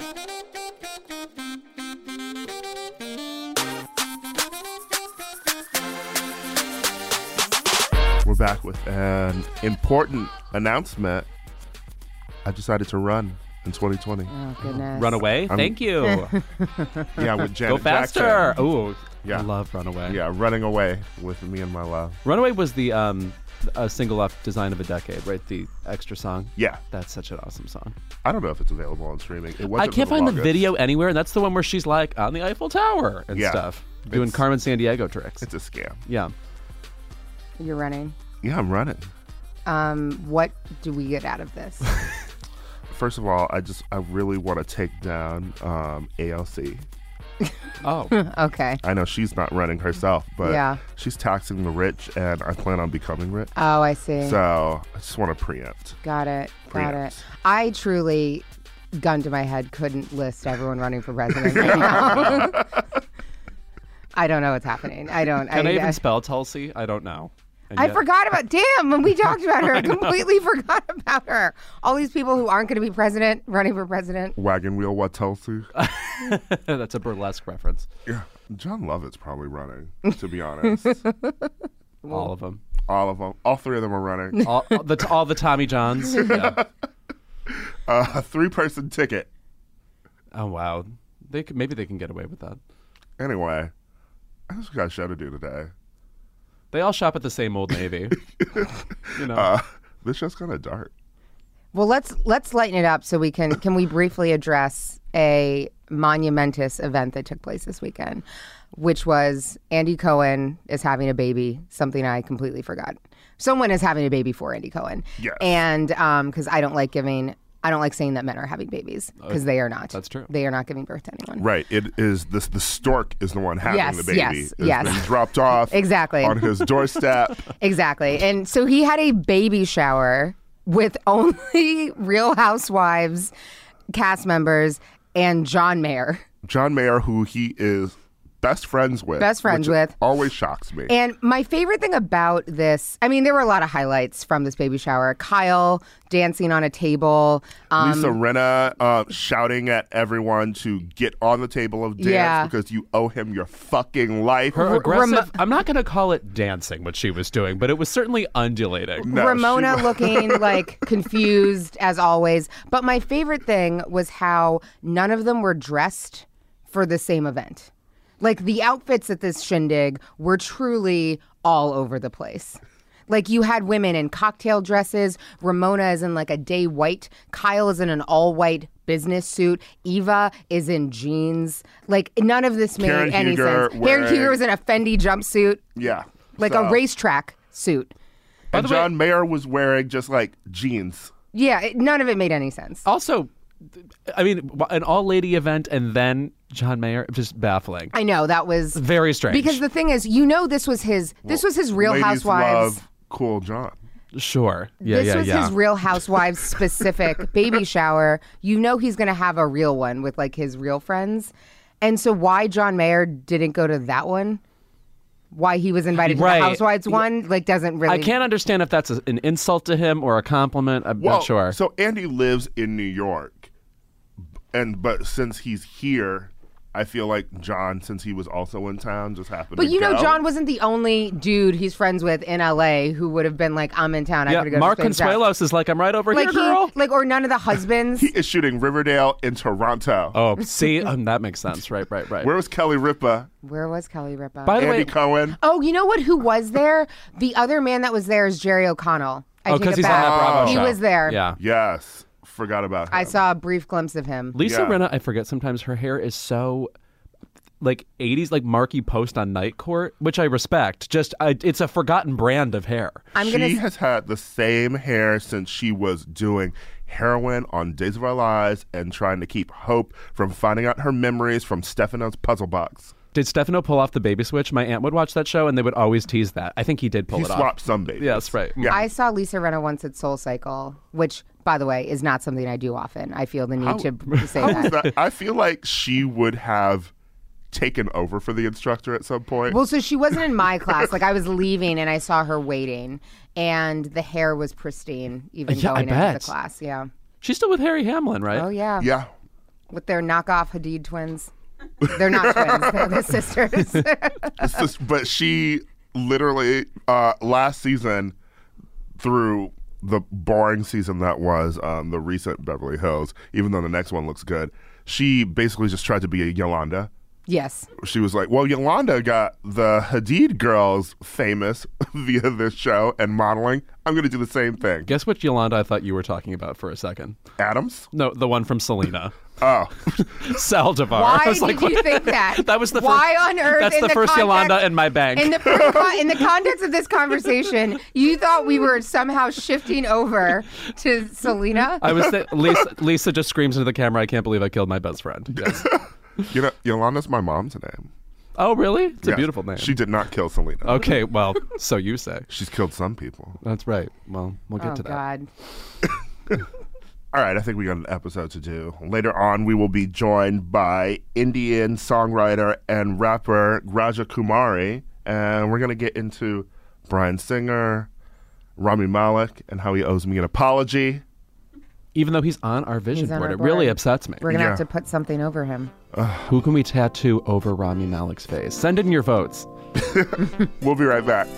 We're back with an important announcement. I decided to run in 2020. Oh, goodness. Runaway? Thank you. Yeah, with Janet Go faster. Oh, Yeah. I love Runaway. Yeah, running away with me and my love. Runaway was the a single off Design of a Decade, right? The extra song. Yeah. That's such an awesome song. I don't know if it's available on streaming. It I wasn't can't for find the longest. video anywhere, and that's the one where she's like on the Eiffel Tower and Yeah. stuff, doing It's- Carmen Sandiego tricks. It's a scam. Yeah. You're running. Yeah, I'm running. What do we get out of this? First of all, I really want to take down ALC. Oh. Okay. I know she's not running herself, but Yeah. she's taxing the rich, and I plan on becoming rich. Oh, I see. So I just want to preempt. Got it. Preempt. I truly, gun to my head, couldn't list everyone running for president right now. I don't know what's happening. I don't. Can I even spell Tulsi? I don't know. And I yet- forgot about. Damn, when we talked about her, I completely forgot about her. All these people who aren't going to be president running for president. Wagon wheel Watulsi. That's a burlesque reference. Yeah, John Lovett's probably running. To be honest, All of them. all of them, all three of them are running. All the Tommy Johns. Yeah. A 3-person ticket. Oh wow. Maybe they can get away with that. Anyway, I just got a show to do today. They all shop at the same Old Navy. You know. This show's kind of dark. Well, let's lighten it up so we can we briefly address a monumentous event that took place this weekend, which was Andy Cohen is having a baby, something I completely forgot. Someone is having a baby for Andy Cohen. Yes. And because I don't like saying that men are having babies because they are not. That's true. They are not giving birth to anyone. Right. It is this. The stork is the one having Yes, the baby. yes, It's yes. been dropped off Exactly. on his doorstep. Exactly. And so he had a baby shower with only Real Housewives cast members and John Mayer. John Mayer, who he is best friends with. which always shocks me. And my favorite thing about this, I mean, there were a lot of highlights from this baby shower. Kyle dancing on a table. Lisa Rinna shouting at everyone to get on the table of dance Yeah. because you owe him your fucking life. Her aggressive. I'm not going to call it dancing, what she was doing, but it was certainly undulating. No, Ramona she- looking like confused as always. But my favorite thing was how none of them were dressed for the same event. Like the outfits at this shindig were truly all over the place. Like you had women in cocktail dresses. Ramona is in like a day white. Kyle is in an all white business suit. Eva is in jeans. Like none of this made Karen any Huger sense. Karen Huger was in a Fendi jumpsuit, Yeah. like So- a racetrack suit. And the way- John Mayer was wearing just like jeans. Yeah, none of it made any sense. Also, I mean, an all-lady event and then John Mayer, just baffling. I know that was Very strange. because the thing is, this was his Real Ladies Housewives. love Cool John. Sure. Yeah, This was yeah. his Real Housewives specific baby shower. You know he's going to have a real one with like his real friends. And so why John Mayer didn't go to that one? Why he was invited to Right. the Housewives one like doesn't really I can't understand if that's an insult to him or a compliment. I'm Well, not sure. So Andy lives in New York, but since he's here, I feel like John, since he was also in town, just happened. But to you know, go. John wasn't the only dude he's friends with in LA who would have been like, I'm in town. I yeah, gotta go Mark to this baby shower." Consuelos is like, I'm right over Like here, girl. or none of the husbands. He is shooting Riverdale in Toronto. Oh, see, that makes sense. Right. Where was Kelly Ripa? Where was Kelly Ripa? By the Andy way, Cohen? Oh, you know what? Who was there? The other man that was there is Jerry O'Connell. I take because it he's back. on that Bravo He show. was there. Yeah. Yes. Forgot about him. I saw a brief glimpse of him. Lisa Yeah. Rinna, I forget sometimes her hair is so like 80s, like Marky Post on Night Court, which I respect. Just it's a forgotten brand of hair. She has had the same hair since she was doing heroin on Days of Our Lives and trying to keep Hope from finding out her memories from Stefano's puzzle box. Did Stefano pull off the baby switch? My aunt would watch that show, and they would always tease that. I think he did pull He it off. swapped some babies. Yes, right. Yeah. I saw Lisa Rinna once at Soul Cycle, which, by the way, is not something I do often. I feel the need to say How was that. that? I feel like she would have taken over for the instructor at some point. Well, so she wasn't in my class. Like I was leaving and I saw her waiting, and the hair was pristine, even Yeah, I going into bet. the class. Yeah. She's still with Harry Hamlin, right? Oh yeah. Yeah. with their knockoff Hadid twins. They're not twins. They're the sisters. But she literally last season, through the boring season that was the recent Beverly Hills, even though the next one looks good, she basically just tried to be a Yolanda. Yes. She was like, well, Yolanda got the Hadid girls famous via this show and modeling. I'm going to do the same thing. Guess which Yolanda I thought you were talking about for a second? Adams? No, the one from Selena. Oh. Saldivar. Why I was did you think that? That was the Why first, on earth? That's in the first context, Yolanda in my bank. in the context of this conversation, you thought we were somehow shifting over to Selena? I was Lisa just screams into the camera, I can't believe I killed my best friend. Yes. You know, Yolanda's my mom's name. Oh, really? It's a Yes. beautiful name. She did not kill Selena. Okay, well, so you say. She's killed some people. That's right. Well, we'll get Oh, to that. God. All right, I think we got an episode to do. Later on, we will be joined by Indian songwriter and rapper Raja Kumari, and we're going to get into Bryan Singer, Rami Malek, and how he owes me an apology. Even though he's on our vision He's on board, our it really board. upsets me. We're going to Yeah. have to put something over him. Who can we tattoo over Rami Malek's face? Send in your votes. We'll be right back.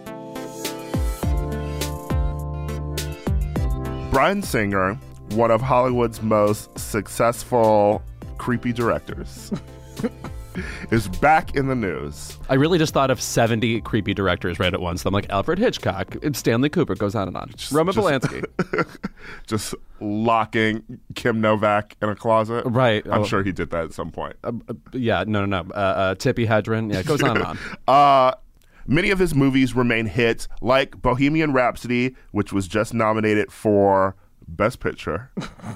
Bryan Singer, one of Hollywood's most successful creepy directors, is back in the news. I really just thought of 70 creepy directors right at once. I'm like, Alfred Hitchcock, Stanley Kubrick, goes on and on. Roman Polanski. Just locking Kim Novak in a closet. Right. I'm Oh. sure he did that at some point. Yeah, no. Tippi Hedren. Yeah, it goes on and on. Many of his movies remain hits, like Bohemian Rhapsody, which was just nominated for Best Picture,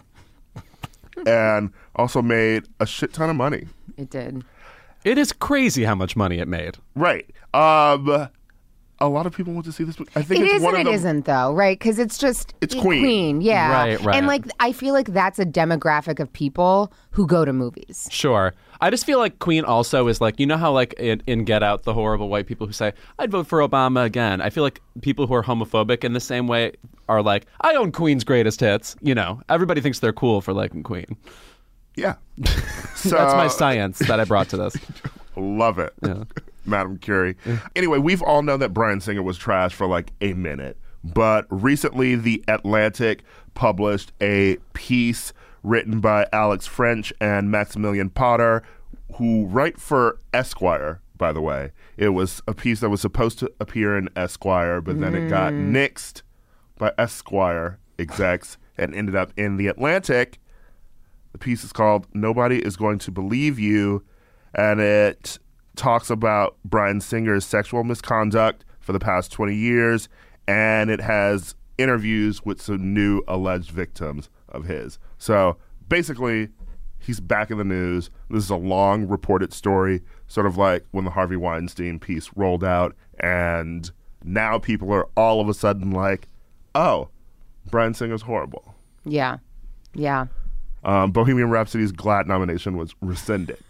and also made a shit ton of money. It did. It is crazy how much money it made. Right. A lot of people want to see this movie. I think It it's is one and of it the. isn't, though, right? Because it's just It's Queen. yeah. Right. And like, I feel like that's a demographic of people who go to movies. Sure. I just feel like Queen also is like, you know how like in Get Out, the horrible white people who say, I'd vote for Obama again. I feel like people who are homophobic in the same way are like, I own Queen's greatest hits. You know, everybody thinks they're cool for liking Queen. Yeah. So, That's my science that I brought to this. Love it. Yeah. Madam Curie. Anyway, we've all known that Bryan Singer was trash for like a minute. But recently, The Atlantic published a piece written by Alex French and Maximilian Potter, who write for Esquire, by the way. It was a piece that was supposed to appear in Esquire, but then it got nixed by Esquire execs and ended up in The Atlantic. The piece is called Nobody is Going to Believe You, and it talks about Bryan Singer's sexual misconduct for the past 20 years, and it has interviews with some new alleged victims of his. So basically, he's back in the news. This is a long reported story, sort of like when the Harvey Weinstein piece rolled out, and now people are all of a sudden like, oh, Bryan Singer's horrible. Yeah. Yeah. Bohemian Rhapsody's GLAAD nomination was rescinded.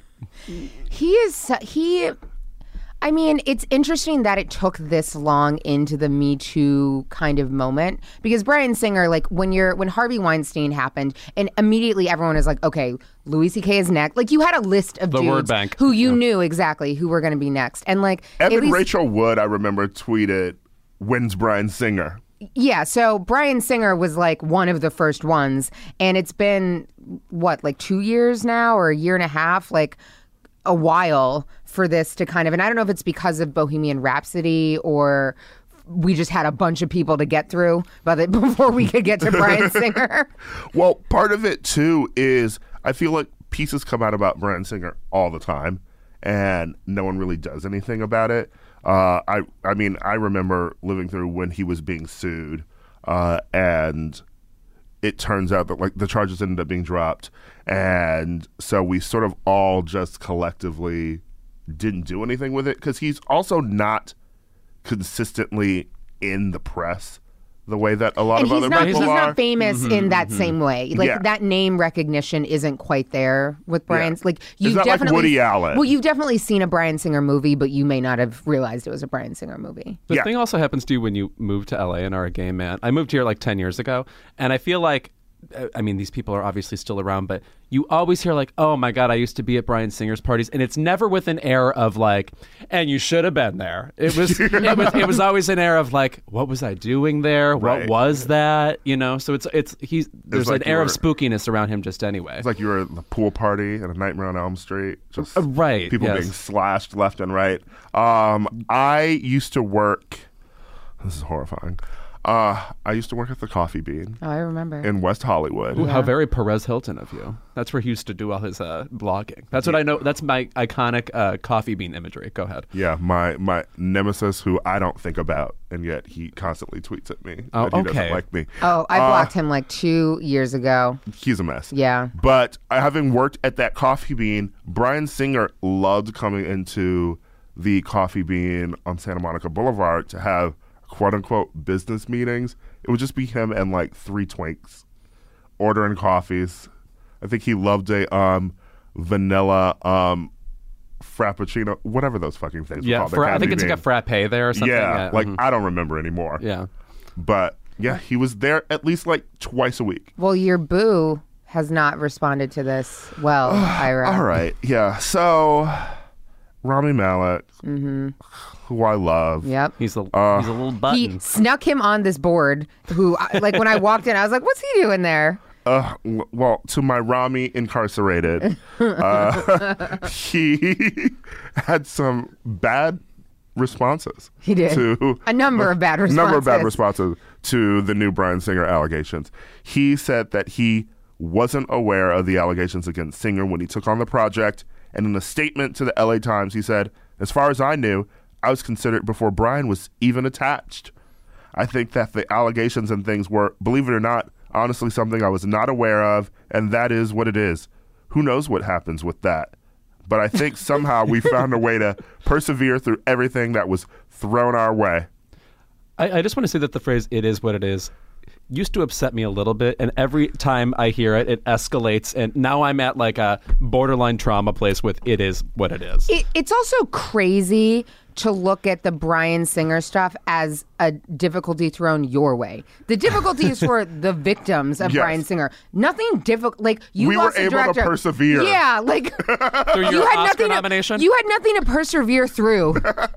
I mean, it's interesting that it took this long into the Me Too kind of moment, because Bryan Singer, like when Harvey Weinstein happened, and immediately everyone is like, okay, Louis C.K. is next. Like you had a list of The dudes word bank. who you knew exactly who were going to be next, and like at Evan least, Rachel Wood, I remember, tweeted, "When's Bryan Singer?" yeah. So Bryan Singer was like one of the first ones, and it's been what, like 2 years now or a year and a half, like a while for this to kind of, and I don't know if it's because of Bohemian Rhapsody or we just had a bunch of people to get through before we could get to Bryan Singer. Well, part of it too is I feel like pieces come out about Bryan Singer all the time, and no one really does anything about it. I mean, I remember living through when he was being sued, and it turns out that like the charges ended up being dropped, and so we sort of all just collectively didn't do anything with it, because he's also not consistently in the press the way that a lot And of other he's people are. not famous in that same way. Like Yeah. that name recognition isn't quite there with Bryan's. Like It's not like definitely, Woody Allen. Well, you've definitely seen a Bryan Singer movie, but you may not have realized it was a Bryan Singer movie. The Yeah. thing also happens to you when you move to LA and are a gay man. I moved here like 10 years ago, and I feel like I mean, these people are obviously still around, but you always hear like, oh my God, I used to be at Bryan Singer's parties. And it's never with an air of like, and you should have been there. It was, it was always an air of like, what was I doing there? What Right. was that? You know? So there's like an air you of were- spookiness around him just anyway. It's like you were at the pool party at a Nightmare on Elm Street. Just Right, people yes. being slashed left and right. I used to work. This is horrifying. I used to work at the Coffee Bean Oh, I remember. in West Hollywood. Ooh, how very Perez Hilton of you. That's where he used to do all his blogging. That's what I know. That's my iconic coffee bean imagery. Go ahead. Yeah, my nemesis, who I don't think about, and yet he constantly tweets at me Oh, that he okay. doesn't like me. Oh, I blocked him like 2 years ago. He's a mess. Yeah. But having worked at that Coffee Bean, Bryan Singer loved coming into the Coffee Bean on Santa Monica Boulevard to have quote unquote business meetings. It would just be him and like 3 twinks ordering coffees. I think he loved a vanilla frappuccino, whatever those fucking things were Yeah, called. I think it's like a frappe there or something. Yeah, like mhm. I don't remember anymore. Yeah. But yeah, he was there at least like twice a week. Well, your boo has not responded to this well, Ira. All right, yeah. So Rami Malek, who I love. Yep. He's a little button. He snuck him on this board. Like when I walked in, I was like, "What's he doing there?" Well, to my Rami incarcerated, he had some bad responses. He did. To A number of bad number of bad responses. responses to the new Bryan Singer allegations. He said that he wasn't aware of the allegations against Singer when he took on the project, and in a statement to the LA Times, he said, "As far as I knew, I was considered before Bryan was even attached. I think that the allegations and things were, believe it or not, honestly something I was not aware of, and that is what it is. Who knows what happens with that? But I think somehow we found a way to persevere through everything that was thrown our way." I just want to say that the phrase "it is what it is" used to upset me a little bit, and every time I hear it, it escalates, and now I'm at like a borderline trauma place with "it is what it is." It's also crazy to look at the Bryan Singer stuff as a difficulty thrown your way. The difficulty is for the victims of Yes. Bryan Singer. Nothing difficult. Like you We were lost a able to director. persevere. Yeah, like Through your you had Oscar nothing. nomination? You had nothing to persevere through.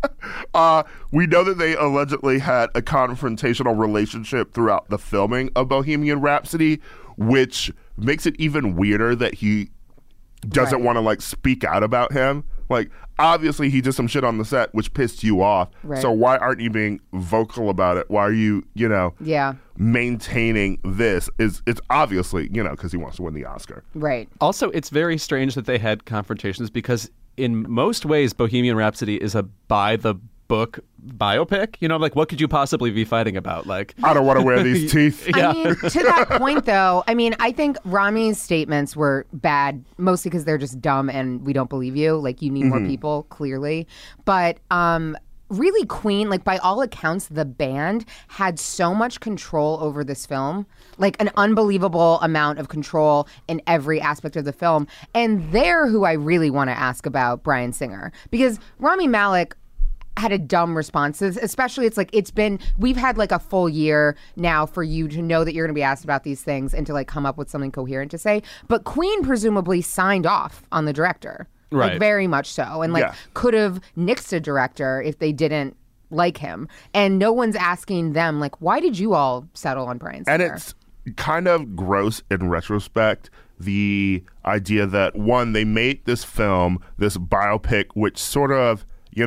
We know that they allegedly had a confrontational relationship throughout the filming of Bohemian Rhapsody, which makes it even weirder that he doesn't Right. want to like speak out about him. Like, obviously he did some shit on the set which pissed you off. Right. So why aren't you being vocal about it? Why are you, Yeah, maintaining this? It's obviously, because he wants to win the Oscar. right. Also, it's very strange that they had confrontations because in most ways, Bohemian Rhapsody is a by the book biopic. Like what could you possibly be fighting about? Like, I don't want to wear these teeth. Yeah. I mean, to that point, though, I think Rami's statements were bad, mostly because they're just dumb and we don't believe you. Like, you need more people, clearly. But really, Queen, like, by all accounts, the band had so much control over this film, like an unbelievable amount of control in every aspect of the film. And they're who I really want to ask about Bryan Singer. Because Rami Malek had a dumb response, especially we've had like a full year now for you to know that you're going to be asked about these things and to like come up with something coherent to say. But Queen presumably signed off on the director, Right. like very much so, and like Yeah. could have nixed a director if they didn't like him. And no one's asking them like, why did you all settle on Bryan Singer? And it's kind of gross in retrospect, the idea that, one, they made this film, this biopic, which sort of,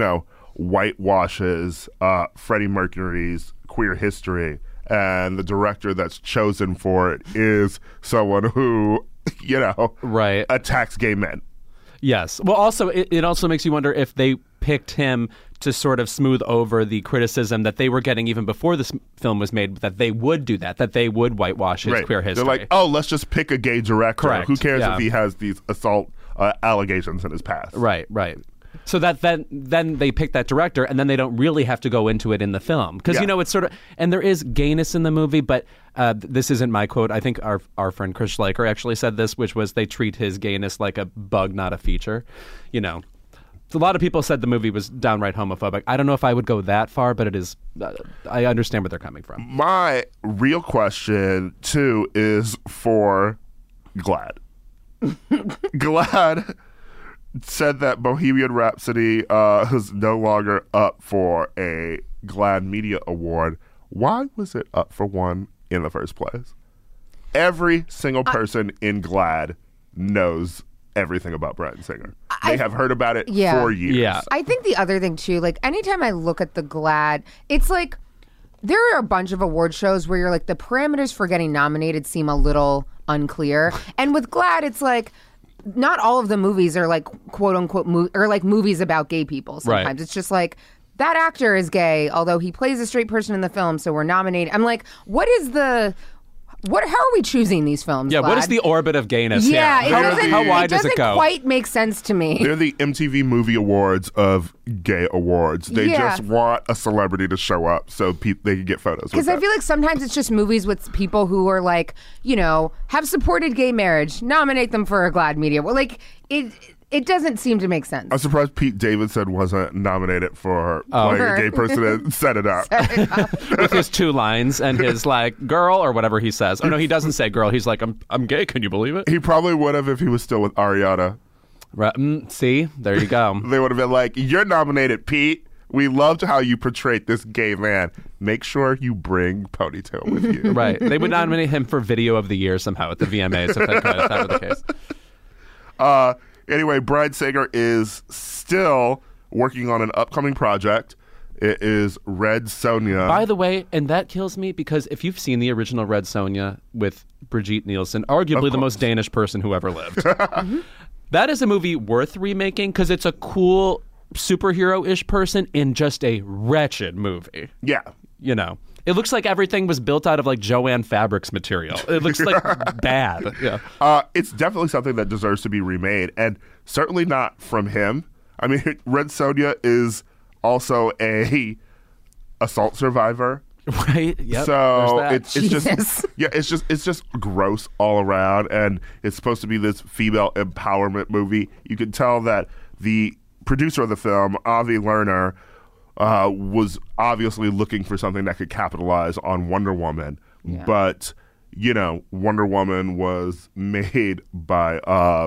whitewashes Freddie Mercury's queer history, and the director that's chosen for it is someone who, Right. attacks gay men. Yes. Well, also, it also makes you wonder if they picked him to sort of smooth over the criticism that they were getting even before this film was made, that they would do that they would whitewash his queer history. They're like, oh, let's just pick a gay director. Correct. Who cares Yeah. if he has these assault allegations in his past? Right. So that then they pick that director, and then they don't really have to go into it in the film because Yeah. it's sort of, and there is gayness in the movie, but this isn't my quote. I think our friend Chris Schleicher actually said this, which was they treat his gayness like a bug, not a feature. a lot of people said the movie was downright homophobic. I don't know if I would go that far, but it is. I understand where they're coming from. My real question, too, is for GLAAD. GLAAD said that Bohemian Rhapsody is no longer up for a GLAAD Media Award. Why was it up for one in the first place? Every single person in GLAAD knows everything about Bryan Singer. They have heard about it for years. Yeah. I think the other thing too, like anytime I look at the GLAAD, it's like there are a bunch of award shows where you're like the parameters for getting nominated seem a little unclear. And with GLAAD, it's like not all of the movies are like quote unquote or like movies about gay people. Sometimes Right. it's just like that actor is gay, although he plays a straight person in the film, so we're nominated. I'm like, how are we choosing these films? Yeah, GLAAD? what is the orbit of gayness Yeah, here? How wide does it go? doesn't quite make sense to me. They're the MTV Movie Awards of gay awards. They just want a celebrity to show up so they can get photos with Because them. I feel like sometimes it's just movies with people who are like, you know, have supported gay marriage, nominate them for a GLAAD Media. Well, like, it doesn't seem to make sense. I'm surprised Pete Davidson wasn't nominated for playing a gay person and set it up. With his 2 lines and his like girl or whatever he says. Oh no, he doesn't say girl. He's like, I'm gay. Can you believe it? He probably would have if he was still with Ariana. Right. See, there you go. They would have been like, "You're nominated, Pete. We loved how you portrayed this gay man. Make sure you bring Ponytail with you." Right. They would nominate him for Video of the Year somehow at the VMAs if that were the case. Anyway, Bryan Singer is still working on an upcoming project. It is Red Sonja. By the way, and that kills me because if you've seen the original Red Sonja with Brigitte Nielsen, arguably the most Danish person who ever lived, that is a movie worth remaking because it's a cool superhero-ish person in just a wretched movie. Yeah. You know, it looks like everything was built out of like Joanne Fabrics material. It looks like bad. Yeah. It's definitely something that deserves to be remade, and certainly not from him. I mean, Red Sonja is also a assault survivor. Right. Yep. So There's it's Jesus. just it's just gross all around, and it's supposed to be this female empowerment movie. You can tell that the producer of the film, Avi Lerner, was obviously looking for something that could capitalize on Wonder Woman, but you know, Wonder Woman was made by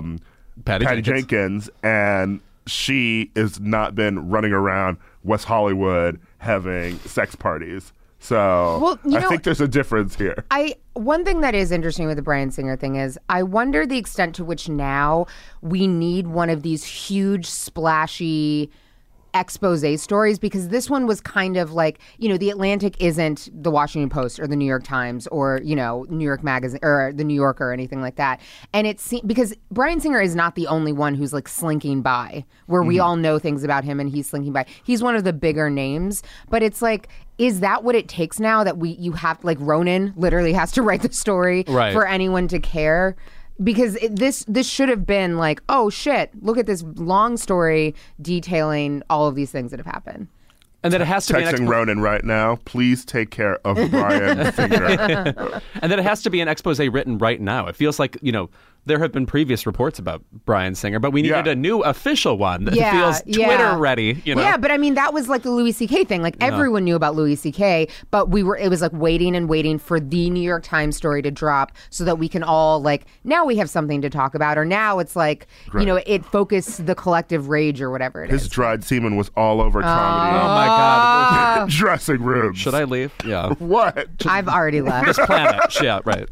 Patty Jenkins, and she has not been running around West Hollywood having sex parties. So Well, you I know, think there's a difference here. One thing that is interesting with the Bryan Singer thing is I wonder the extent to which now we need one of these huge splashy expose stories, because this one was kind of like, you know, The Atlantic isn't the Washington Post or the New York Times or, you know, New York Magazine or the New Yorker or anything like that. And because Bryan Singer is not the only one who's like slinking by, where we all know things about him and he's slinking by. He's one of the bigger names, but it's like, is that what it takes now that you have, like, Ronan literally has to write the story for anyone to care? Because this should have been like, oh shit, look at this long story detailing all of these things that have happened. And then it has to be Texting Ronan right now. Please take care of Bryan Singer. and then it has to be an expose written right now. It feels like, you know, there have been previous reports about Bryan Singer, but we needed a new official one that feels Twitter ready. You know? Yeah, but I mean, that was like the Louis C.K. thing. Like everyone knew about Louis C.K., but it was like waiting and waiting for the New York Times story to drop so that we can all like, now we have something to talk about, or now it's like, you know, it focused the collective rage or whatever it is. His dried semen was all over comedy. Oh my God. Dressing rooms. Should I leave? Yeah. What? I've already left. This planet. Yeah, right.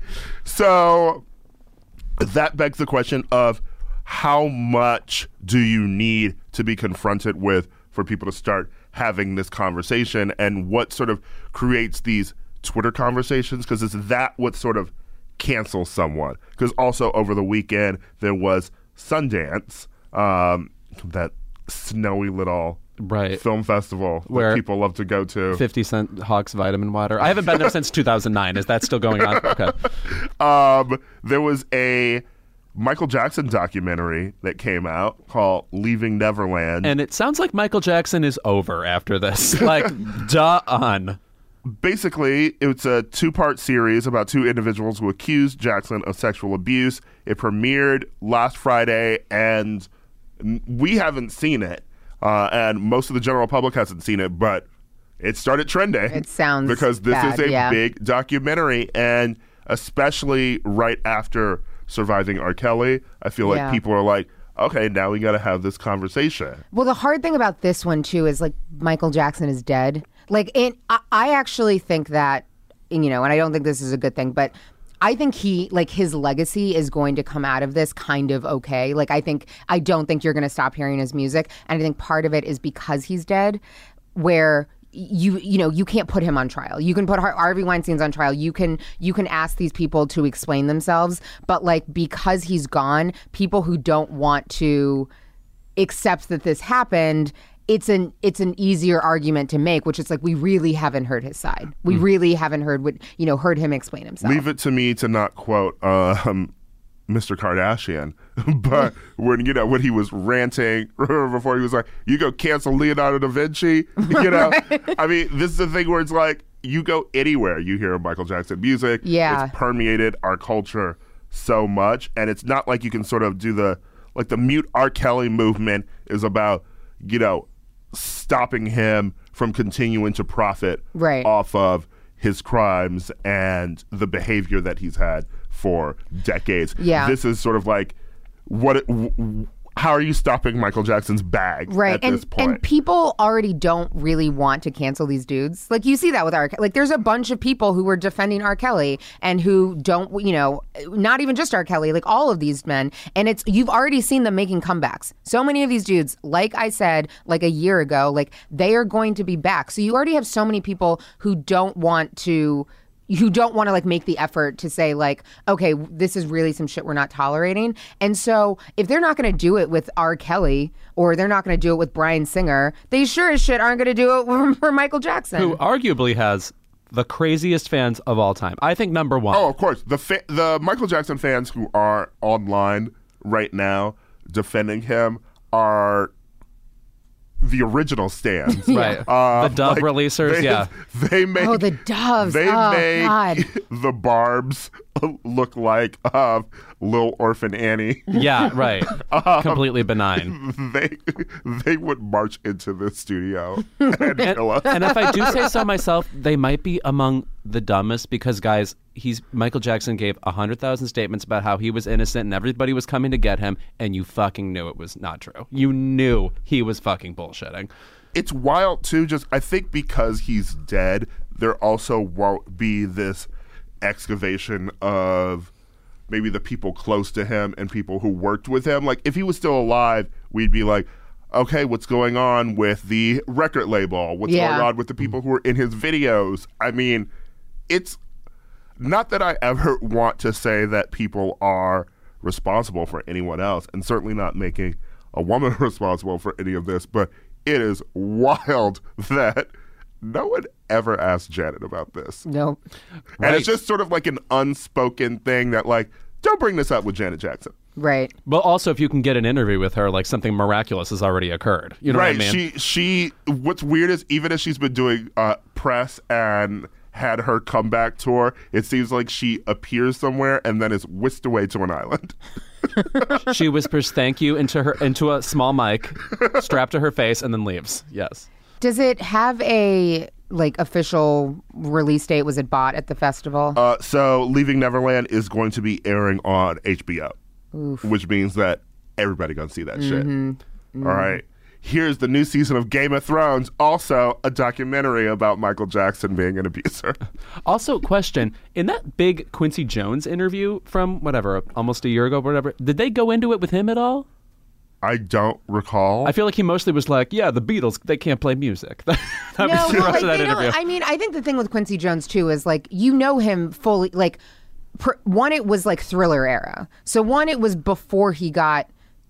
So that begs the question of how much do you need to be confronted with for people to start having this conversation, and what sort of creates these Twitter conversations? Because is that what sort of cancels someone? Because also over the weekend there was Sundance, that snowy little film festival where that people love to go to. 50 Cent hawks vitamin water. I haven't been there since 2009. Is that still going on? Okay. There was a Michael Jackson documentary that came out called Leaving Neverland. And it sounds like Michael Jackson is over after this. Like, done. Basically, it's a 2-part series about 2 individuals who accused Jackson of sexual abuse. It premiered last Friday, and we haven't seen it. and most of the general public hasn't seen it, but it started trending. It sounds because this bad, is a yeah. big documentary, and especially right after Surviving R. Kelly, I feel like Yeah. people are like, okay, now we got to have this conversation. Well, the hard thing about this one too is like Michael Jackson is dead. Like, and I actually think that, and I don't think this is a good thing, but I think his legacy is going to come out of this kind of okay. Like, I don't think you're going to stop hearing his music, and I think part of it is because he's dead, where you can't put him on trial. You can put Harvey Weinstein's on trial. You can ask these people to explain themselves, but like because he's gone, people who don't want to accept that this happened, it's an easier argument to make, which is like we really haven't heard his side. We really haven't heard him explain himself. Leave it to me to not quote Mr. Kardashian, but when he was ranting before, he was like, "You go cancel Leonardo da Vinci," Right. I mean, this is the thing where it's like you go anywhere, you hear Michael Jackson music. Yeah. It's permeated our culture so much, and it's not like you can sort of do the mute R. Kelly movement is about stopping him from continuing to profit Right. off of his crimes and the behavior that he's had for decades. Yeah. This is sort of like how are you stopping Michael Jackson's bag Right. at this point? And people already don't really want to cancel these dudes. Like you see that with R. Kelly. Like there's a bunch of people who were defending R. Kelly and who don't, not even just R. Kelly, like all of these men. And you've already seen them making comebacks. So many of these dudes, like I said, like a year ago, like they are going to be back. So you already have so many people who don't want to like make the effort to say like, okay, this is really some shit we're not tolerating. And so if they're not going to do it with R. Kelly or they're not going to do it with Bryan Singer, they sure as shit aren't going to do it for Michael Jackson. Who arguably has the craziest fans of all time. I think number one. Oh, of course. The Michael Jackson fans who are online right now defending him are the original stands. Right. The dub releasers, They make the Doves. They make God. the Barbs look like Little Orphan Annie. Yeah, right. Completely benign. They would march into the studio and kill us. And if I do say so myself, they might be among the dumbest because, guys, Michael Jackson gave 100,000 statements about how he was innocent and everybody was coming to get him, and you fucking knew it was not true. You knew he was fucking bullshitting. It's wild, too. Just I think because he's dead, there also won't be this excavation of maybe the people close to him and people who worked with him. Like, if he was still alive, we'd be like, okay, what's going on with the record label? What's going on with the people who are in his videos? I mean, it's not that I ever want to say that people are responsible for anyone else, and certainly not making a woman responsible for any of this, but it is wild that no one ever asked Janet about this. No. And it's just sort of like an unspoken thing that, like, don't bring this up with Janet Jackson. Right. But also, if you can get an interview with her, like something miraculous has already occurred. You know what I mean? She what's weird is even as she's been doing press and had her comeback tour, it seems like she appears somewhere and then is whisked away to an island. She whispers thank you into a small mic, strapped to her face, and then leaves. Yes. Does it have a official release date? Was it bought at the festival? So Leaving Neverland is going to be airing on HBO, which means that everybody gonna see that shit. All right. Here's the new season of Game of Thrones, also a documentary about Michael Jackson being an abuser. Also, question, in that big Quincy Jones interview from almost a year ago or whatever, did they go into it with him at all? I don't recall. I feel like he mostly was like, yeah, the Beatles, they can't play music. That No, was the well, rest of that they interview. don't. I mean, I think the thing with Quincy Jones too is him fully. One, it was Thriller era. So one, it was before he got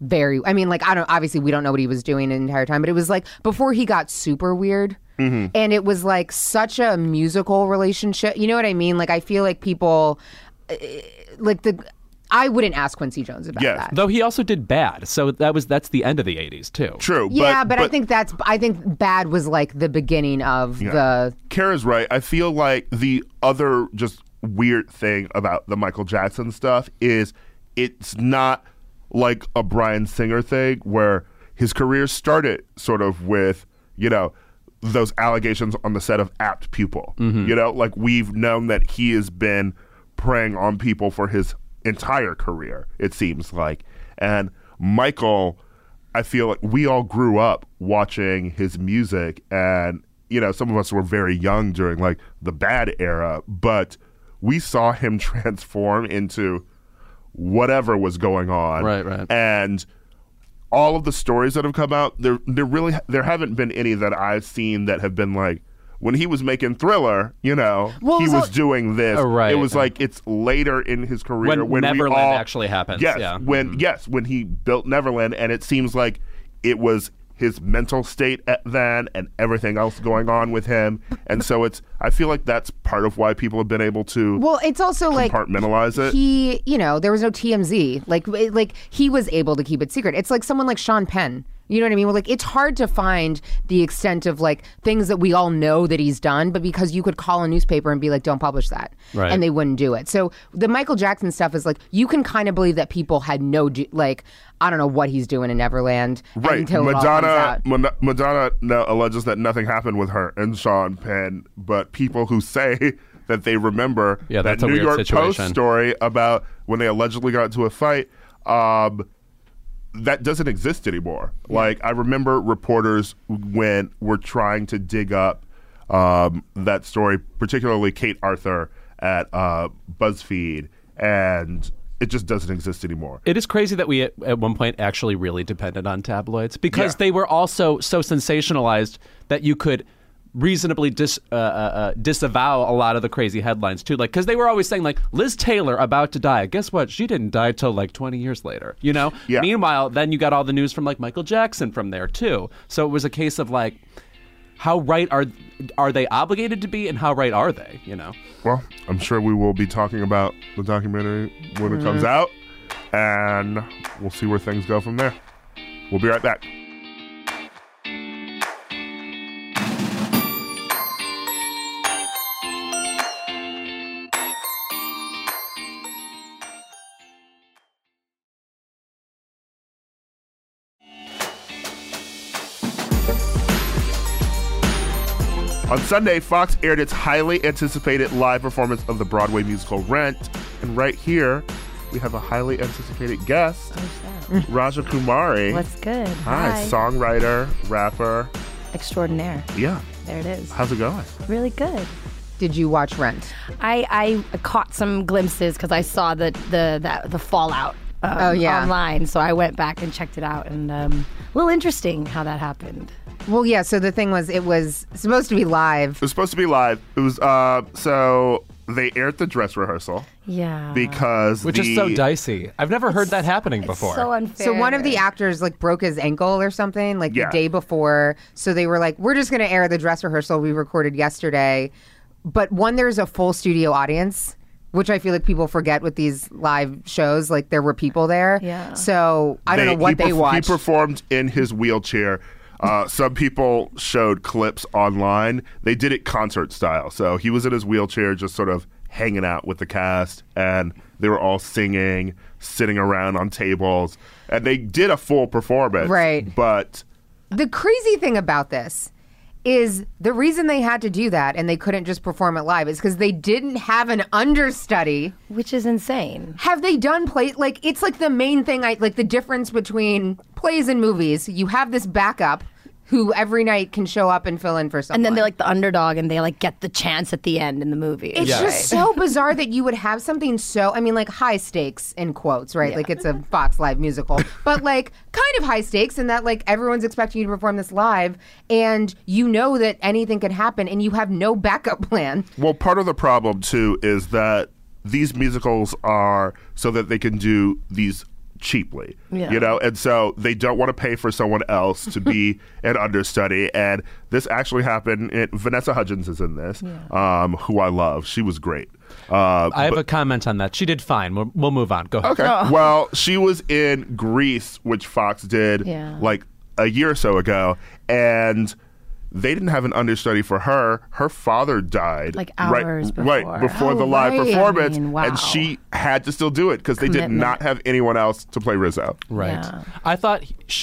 obviously we don't know what he was doing the entire time, but it was before he got super weird. Mm-hmm. And it was such a musical relationship. You know what I mean? I feel like people I wouldn't ask Quincy Jones about that. Though he also did Bad, so that's the end of the 80s too. True. Yeah, but I think Bad was the beginning of the. Kara's right. I feel like the other just weird thing about the Michael Jackson stuff is it's not like a Bryan Singer thing where his career started sort of with, those allegations on the set of Apt Pupil. Like we've known that he has been preying on people for his entire career, it seems like. And Michael, I feel like we all grew up watching his music, and some of us were very young during like the bad era, but we saw him transform into whatever was going on. Right. And all of the stories that have come out, there haven't been any that I've seen that have been like, when he was making Thriller, he was doing this. Oh, right. It was like it's later in his career when Neverland actually happens. Yes, yeah. when he built Neverland, and it seems like it was his mental state then and everything else going on with him. And so I feel like that's part of why people have been able to it's also compartmentalize it. He, there was no TMZ. Like he was able to keep it secret. It's like someone like Sean Penn. You know what I mean? Well, like it's hard to find the extent of like things that we all know that he's done, but because you could call a newspaper and be like, don't publish that. Right. And they wouldn't do it. So the Michael Jackson stuff is like, you can kind of believe that people had I don't know what he's doing in Neverland. Right. Until it all comes out. Madonna alleges that nothing happened with her and Sean Penn, but people who say that they remember that New York Post story about when they allegedly got into a fight, that doesn't exist anymore. Yeah. Like, I remember reporters when were trying to dig up that story, particularly Kate Arthur at BuzzFeed, and it just doesn't exist anymore. It is crazy that we at one point actually really depended on tabloids because they were also so sensationalized that you could reasonably disavow a lot of the crazy headlines too, like because they were always saying like Liz Taylor about to die. Guess what? She didn't die till like 20 years later. Yeah. Meanwhile, then you got all the news from like Michael Jackson from there too. So it was a case of like, how right are they obligated to be, and how right are they? Well, I'm sure we will be talking about the documentary when it comes out, and we'll see where things go from there. We'll be right back. On Sunday, Fox aired its highly anticipated live performance of the Broadway musical Rent. And right here, we have a highly anticipated guest, Raja Kumari. What's good? Hi. Songwriter, rapper. Extraordinaire. Yeah. There it is. How's it going? Really good. Did you watch Rent? I caught some glimpses because I saw the fallout online. So I went back and checked it out, and a little interesting how that happened. Well, yeah, so the thing was, it was supposed to be live. It was supposed to be live. It was, so they aired the dress rehearsal. Yeah. Which is so dicey. I've never heard that happening before. So unfair. So one of the actors, like, broke his ankle or something, like, the day before. So they were like, we're just going to air the dress rehearsal we recorded yesterday. But there's a full studio audience, which I feel like people forget with these live shows. Like, there were people there. Yeah. So I don't know what they watched. He performed in his wheelchair. Some people showed clips online. They did it concert style. So he was in his wheelchair just sort of hanging out with the cast, and they were all singing, sitting around on tables, and they did a full performance. Right. But the crazy thing about this is the reason they had to do that and they couldn't just perform it live is because they didn't have an understudy. Which is insane. Have they done like, it's like the main thing, like the difference between plays and movies. You have this backup who every night can show up and fill in for someone. And then they're like the underdog and they like get the chance at the end in the movie. It's just so bizarre that you would have something like high stakes in quotes, right? Yeah. Like it's a Fox Live musical, but like kind of high stakes in that like everyone's expecting you to perform this live and you know that anything can happen and you have no backup plan. Well, part of the problem too is that these musicals are so that they can do these cheaply, and so they don't want to pay for someone else to be an understudy. And this actually happened. Vanessa Hudgens is in this, who I love. She was great. I have a comment on that. She did fine. We'll move on. Go ahead. Okay. Oh. Well, she was in Grease, which Fox did like a year or so ago, and they didn't have an understudy for her. Her father died like hours before the live performance, and she had to still do it because they did not have anyone else to play Rizzo. Right. Yeah. I thought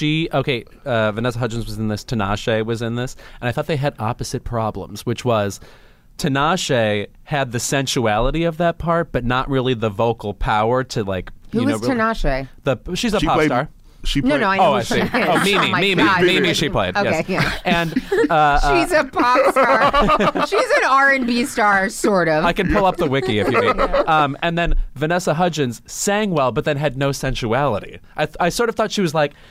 Vanessa Hudgens was in this, Tinashe was in this, and I thought they had opposite problems, which was Tinashe had the sensuality of that part, but not really the vocal power to Who was Tinashe? She's a pop star. She played. No, I know. I see. Mimi, she played. Okay, yes. yeah. And she's a pop star. She's an R&B star, sort of. I can pull up the wiki if you need. And then Vanessa Hudgens sang well, but then had no sensuality. I sort of thought she was like,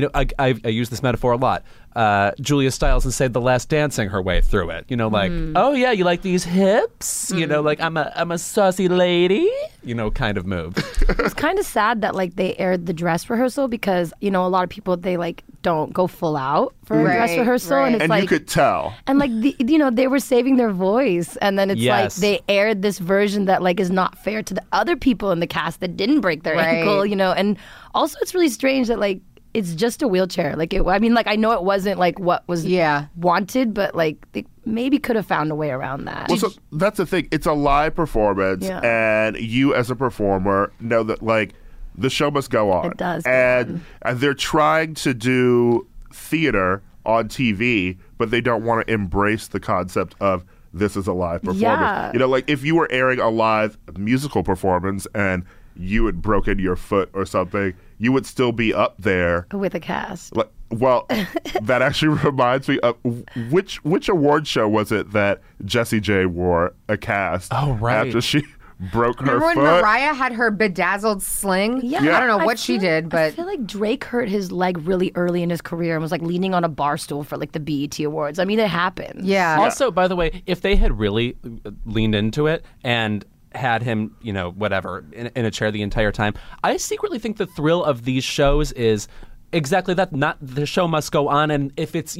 I use this metaphor a lot. Julia Stiles and Save the Last Dance sang her way through it. Oh yeah, you like these hips? Like I'm a saucy lady. Kind of move. It was kind of sad that they aired the dress rehearsal because a lot of people they don't go full out for a dress rehearsal, and it's you could tell. And they were saving their voice, and then it's they aired this version that is not fair to the other people in the cast that didn't break their ankle. And also it's really strange that it's just a wheelchair. I know it wasn't what was wanted, but they maybe could have found a way around that. Well, so that's the thing. It's a live performance, and you as a performer know that the show must go on. It does. And they're trying to do theater on TV, but they don't want to embrace the concept of this is a live performance. Yeah. If you were airing a live musical performance and you had broken your foot or something, you would still be up there with a cast. Well, that actually reminds me of which award show was it that Jessie J wore a cast? Oh, right. After she broke her foot. Remember when Mariah had her bedazzled sling? Yeah. I don't know what she did, but I feel like Drake hurt his leg really early in his career and was leaning on a bar stool for the BET Awards. I mean, it happened. Yeah. Also, by the way, if they had really leaned into it and had him, whatever, in a chair the entire time, I secretly think the thrill of these shows is exactly that. Not the show must go on, and if it's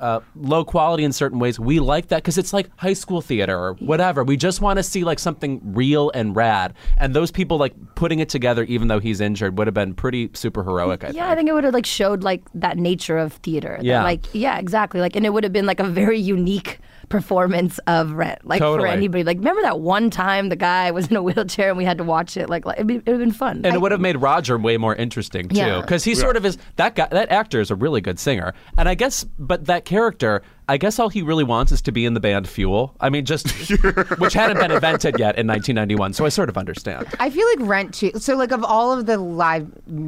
low quality in certain ways, we like that because it's like high school theater or whatever. We just want to see something real and rad, and those people putting it together, even though he's injured, would have been pretty super heroic. I think. I think it would have showed that nature of theater. Yeah, exactly. And it would have been a very unique performance of Rent, totally. For anybody. Remember that one time the guy was in a wheelchair and we had to watch it? It would have been fun. And it would have made Roger way more interesting too, because he sort of is that guy. That actor is a really good singer, and I guess, but that character, I guess all he really wants is to be in the band Fuel. I mean, just which hadn't been invented yet in 1991. So I sort of understand. I feel like Rent too. So of all of the live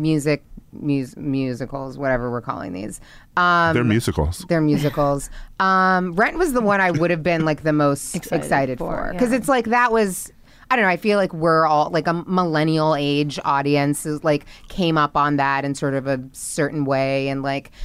musicals, whatever we're calling these. They're musicals. Rent was the one I would have been the most excited for. Because it's that was, I don't know, I feel like we're all a millennial age audience is came up on that in sort of a certain way. And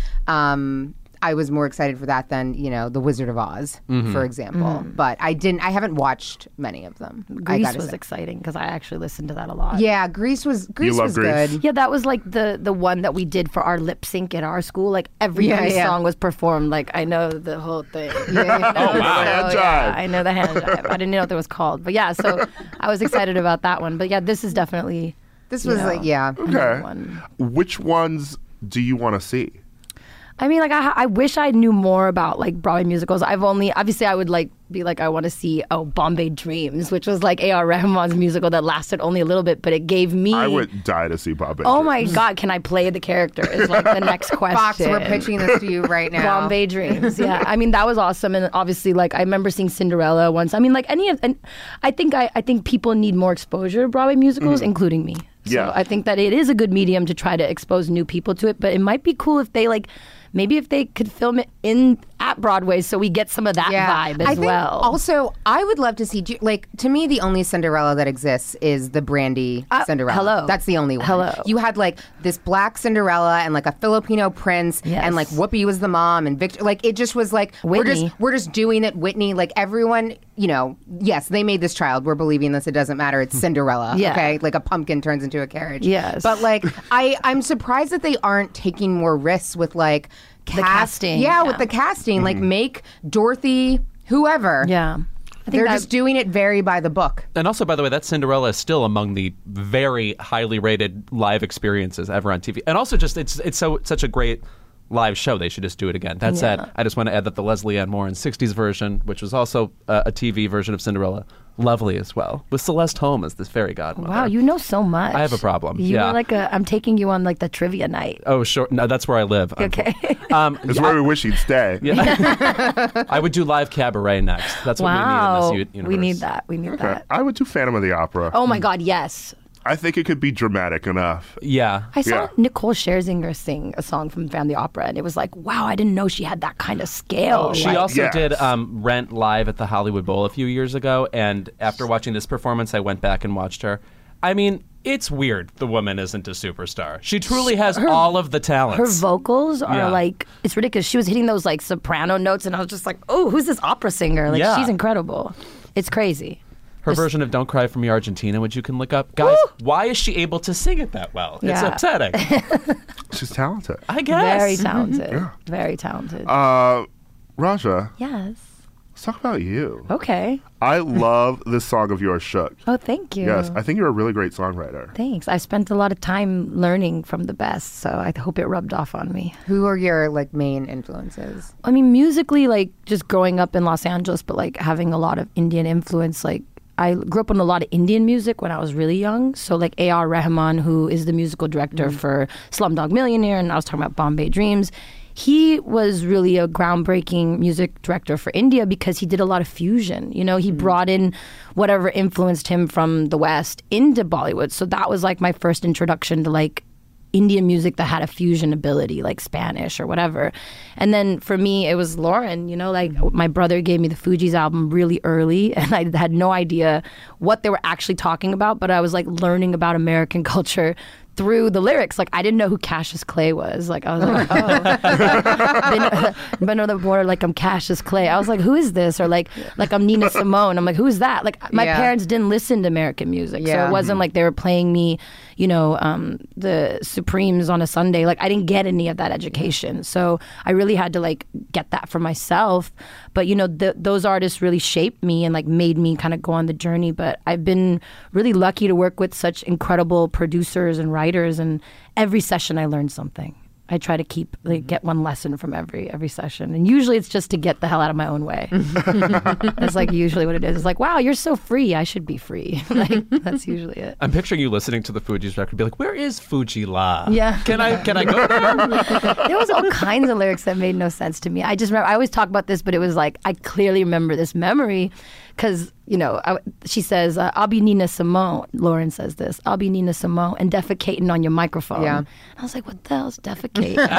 I was more excited for that than, The Wizard of Oz, for example. But I haven't watched many of them. Grease was exciting because I actually listened to that a lot. Yeah, Grease was good. Yeah, that was the one that we did for our lip sync at our school. Every song was performed. I know the whole thing. Wow. Hand jive. I know the hand jive. I didn't know what that was called. But yeah, so I was excited about that one. But yeah, this is definitely... This was Okay. One. Which ones do you want to see? I mean, I wish I knew more about Broadway musicals. Obviously I would be I want to see Bombay Dreams, which was A.R. Rahman's musical that lasted only a little bit, but it gave me. I would die to see Bombay. Oh my God, can I play the character? Is the next question. Fox, we're pitching this to you right now. Bombay Dreams, yeah. I mean, that was awesome, and obviously, I remember seeing Cinderella once. I mean, and I think people need more exposure to Broadway musicals, including me. So I think that it is a good medium to try to expose new people to it, but it might be cool if they maybe if they could film it at Broadway so we get some of that vibe as well. Also, I would love to see, to me, the only Cinderella that exists is the Brandy Cinderella. Hello. That's the only one. Hello. You had this black Cinderella and a Filipino prince and Whoopi was the mom and Victor. It just was Whitney. we're just doing it. Whitney, everyone, yes, they made this child. We're believing this. It doesn't matter. It's Cinderella. Okay. A pumpkin turns into a carriage. Yes. But I'm surprised that they aren't taking more risks with the casting. Yeah, with the casting. Make Dorothy whoever. Yeah. They're just doing it very by the book. And also, by the way, that Cinderella is still among the very highly rated live experiences ever on TV. And also, just it's such a great live show. They should just do it again. That said, I just want to add that the Leslie Ann Moore 60s version, which was also a TV version of Cinderella, lovely as well, with Celeste Holm as this fairy godmother. Wow, you know so much. I have a problem. You were like I'm taking you on like the trivia night. Oh, sure. No, that's where I live. Okay. It's where we wish he'd stay. Yeah. I would do live cabaret next. That's what we need in this universe. We need that. We need that. I would do Phantom of the Opera. Oh my God, yes. I think it could be dramatic enough. Yeah. I saw Nicole Scherzinger sing a song from Family Opera, and it was like, wow, I didn't know she had that kind of scale. She also did Rent live at the Hollywood Bowl a few years ago, and after watching this performance, I went back and watched her. I mean, it's weird the woman isn't a superstar. She truly has all of the talents. Her vocals are like, it's ridiculous. She was hitting those like soprano notes, and I was just like, oh, who's this opera singer? Like, she's incredible. It's crazy. Her version of Don't Cry For Me Argentina, which you can look up. Guys, why is she able to sing it that well? It's upsetting. She's talented. I guess. Very talented. Very talented. Raja. Yes. Let's talk about you. Okay. I love this song of yours, Shook. Oh, thank you. Yes, I think you're a really great songwriter. Thanks. I spent a lot of time learning from the best, so I hope it rubbed off on me. Who are your like main influences? I mean, musically, like just growing up in Los Angeles, but like having a lot of Indian influence, like I grew up on a lot of Indian music when I was really young. So like A.R. Rahman, who is the musical director for Slumdog Millionaire, and I was talking about Bombay Dreams. He was really a groundbreaking music director for India because he did a lot of fusion. You know, he brought in whatever influenced him from the West into Bollywood. So that was like my first introduction to like Indian music that had a fusion ability, like Spanish or whatever. And then for me, it was Lauren. You know, like my brother gave me the Fugees album really early, and I had no idea what they were actually talking about, but I was like learning about American culture through the lyrics. Like I didn't know who Cassius Clay was. Like I was like, been on the border like I'm Cassius Clay. I was like, who is this? Or like I'm Nina Simone. I'm like, who is that? Like my parents didn't listen to American music, so it wasn't like they were playing me, you know, the Supremes on a Sunday. Like I didn't get any of that education, so I really had to like get that for myself. But you know, those artists really shaped me and like made me kind of go on the journey. But I've been really lucky to work with such incredible producers and writers, and every session I learned something. I try to keep get one lesson from every session, and usually it's just to get the hell out of my own way. That's like usually what it is. It's like, wow, you're so free. I should be free. Like that's usually it. I'm picturing you listening to the Fugees record, be like, "Where is Fuji La? Yeah, can I go there?" There was all kinds of lyrics that made no sense to me. I just remember I always talk about this, but it was like I clearly remember this memory because you know she says, "I'll be Nina Simone." Lauren says this, "I'll be Nina Simone and defecating on your microphone." Yeah, and I was like, "What the hell's defecate?"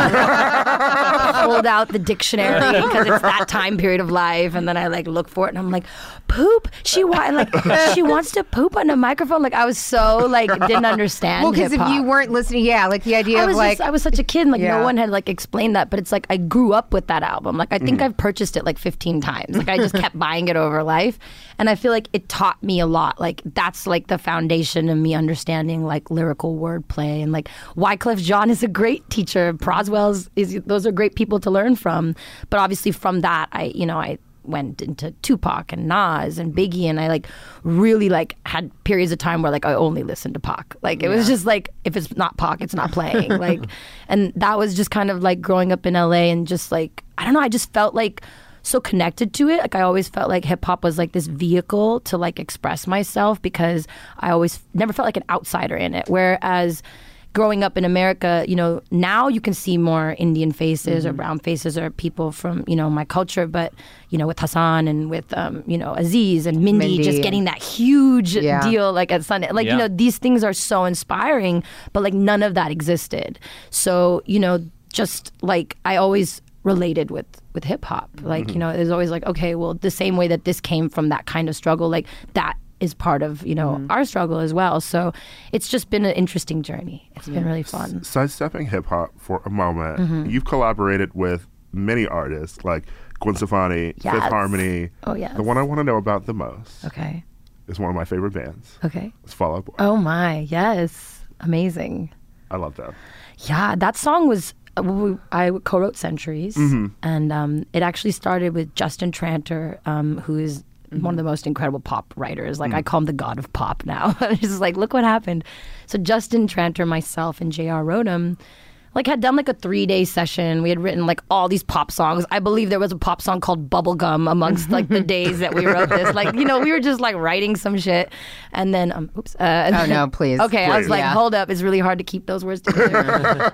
Pulled out the dictionary because it's that time period of life, and then I like look for it, and I'm like, "Poop? She wants to poop on a microphone?" Like I was so like didn't understand. Well, because if you weren't listening, like the idea of like I was such a kid, like no one had like explained that, but it's like I grew up with that album. Like I think I've purchased it like 15 times. Like I just kept buying it over life, and I feel like it taught me a lot. Like that's like the foundation of me understanding like lyrical wordplay, and like Wyclef Jean is a great teacher. Proswell's those are great people to learn from. But obviously from that, I went into Tupac and Nas and Biggie, and I like really like had periods of time where like I only listened to Pac. Like it was just like if it's not Pac, it's not playing. Like, and that was just kind of like growing up in LA, and just like I don't know, I just felt like so connected to it. Like I always felt like hip hop was like this vehicle to like express myself, because I always never felt like an outsider in it. Whereas growing up in America, you know, now you can see more Indian faces or brown faces or people from, you know, my culture. But, you know, with Hassan and with, you know, Aziz and Mindy just getting that huge deal like at Sunday. Like, you know, these things are so inspiring, but like none of that existed. So, you know, just like I always related with hip hop. Like, you know, it's always like, okay, well, the same way that this came from that kind of struggle, like that is part of, you know, our struggle as well. So it's just been an interesting journey. It's been really fun. Sidestepping hip hop for a moment, you've collaborated with many artists like Gwen Stefani, Fifth Harmony. Oh, yes. The one I want to know about the most is one of my favorite bands. Okay. It's Fall Out Boy. Oh my, yes. Amazing. I love that. Yeah, that song was, I co-wrote Centuries, and it actually started with Justin Tranter, who is one of the most incredible pop writers. Like I call him the god of pop now. It's just like, look what happened. So Justin Tranter, myself, and JR Rodham, had done like a 3-day session. We had written like all these pop songs. I believe there was a pop song called Bubblegum amongst like the days that we wrote this. Like, we were just like writing some shit. And then, oh no, please. Okay, please. I was like, hold up. It's really hard to keep those words together.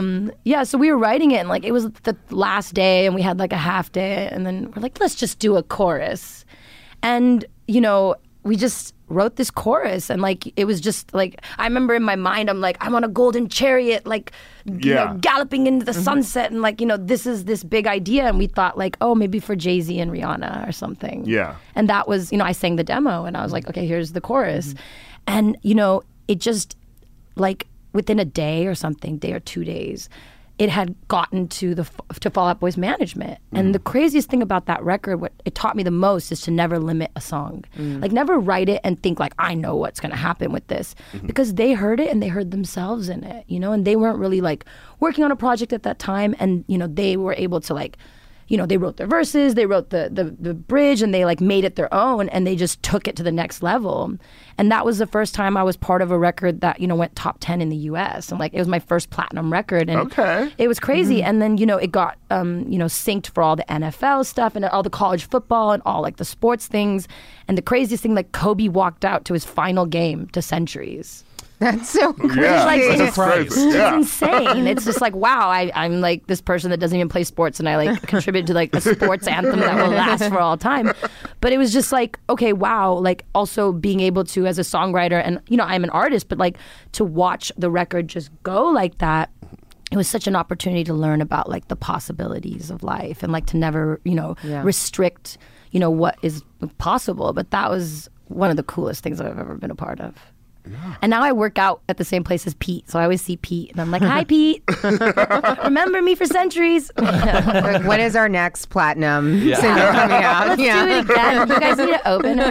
So we were writing it and like it was the last day and we had like a half day. And then we're like, let's just do a chorus. And, we just wrote this chorus and like it was just like I remember in my mind I'm like I'm on a golden chariot like galloping into the sunset and like this is this big idea and we thought like maybe for Jay-Z and Rihanna or something. And that was I sang the demo and I was like okay, here's the chorus. And it just like within a day or 2 days it had gotten to Fall Out Boy's management. And the craziest thing about that record, what it taught me the most is to never limit a song. Like never write it and think like, I know what's going to happen with this. Because they heard it and they heard themselves in it, and they weren't really like working on a project at that time. And, they were able to like, they wrote their verses, they wrote the bridge and they like made it their own and they just took it to the next level. And that was the first time I was part of a record that, went top 10 in the US. And like, it was my first platinum record. And it was crazy. And then, it got, synced for all the NFL stuff and all the college football and all like the sports things. And the craziest thing, like Kobe walked out to his final game to Centuries. That's so crazy. Yeah, it's insane. It's just like, wow, I'm like this person that doesn't even play sports and I like contribute to like a sports anthem that will last for all time. But it was just like, okay, wow, like also being able to as a songwriter and, I'm an artist, but like to watch the record just go like that, it was such an opportunity to learn about like the possibilities of life and like to never, restrict, what is possible. But that was one of the coolest things I've ever been a part of. Yeah. And now I work out at the same place as Pete. So I always see Pete and I'm like, hi, Pete. Remember me for Centuries. When is our next platinum single coming out? Let's do it again. You guys need an opener.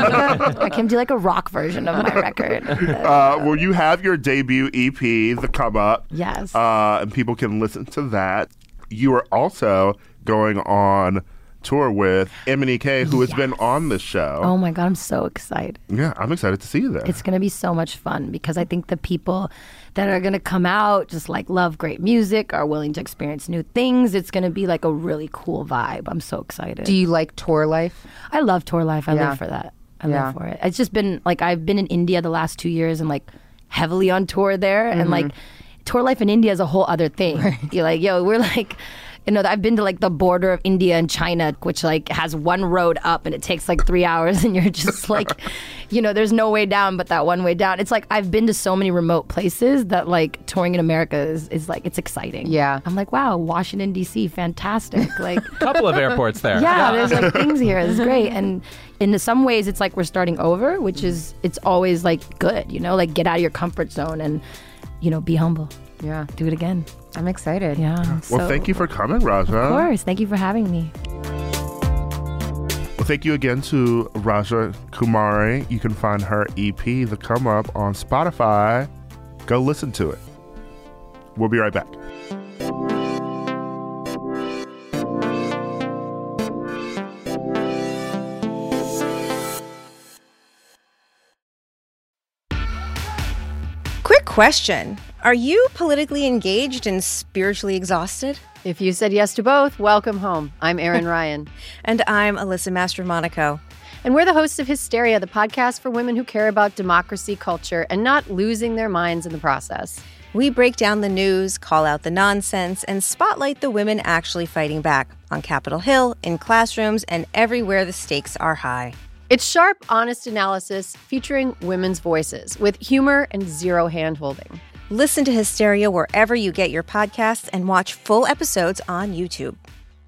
I can do like a rock version of my record. Well, you have your debut EP, The Come Up. Yes. And people can listen to that. You are also going on tour with MNEK, who has been on the show. Oh my God, I'm so excited. Yeah, I'm excited to see you there. It's going to be so much fun because I think the people that are going to come out just like love great music, are willing to experience new things. It's going to be like a really cool vibe. I'm so excited. Do you like tour life? I love tour life. I live for that. I live for it. It's just been like I've been in India the last 2 years and like heavily on tour there. And like tour life in India is a whole other thing. Right. You're like, we're like... I've been to like the border of India and China, which like has one road up and it takes like 3 hours and you're just like, there's no way down but that one way down. It's like I've been to so many remote places that like touring in America is like, it's exciting. Yeah. I'm like, wow, Washington, D.C., fantastic. Like couple of airports there. Yeah, there's like things here. It's great. And in some ways it's like we're starting over, which is, it's always like good, like get out of your comfort zone and, be humble. Yeah. Do it again. I'm excited. Yeah. Well, thank you for coming, Raja. Of course. Thank you for having me. Well, thank you again to Raja Kumari. You can find her EP, The Come Up, on Spotify. Go listen to it. We'll be right back. Quick question. Are you politically engaged and spiritually exhausted? If you said yes to both, welcome home. I'm Erin Ryan. And I'm Alyssa Mastromonaco. And we're the hosts of Hysteria, the podcast for women who care about democracy, culture, and not losing their minds in the process. We break down the news, call out the nonsense, and spotlight the women actually fighting back on Capitol Hill, in classrooms, and everywhere the stakes are high. It's sharp, honest analysis featuring women's voices with humor and zero hand-holding. Listen to Hysteria wherever you get your podcasts and watch full episodes on YouTube.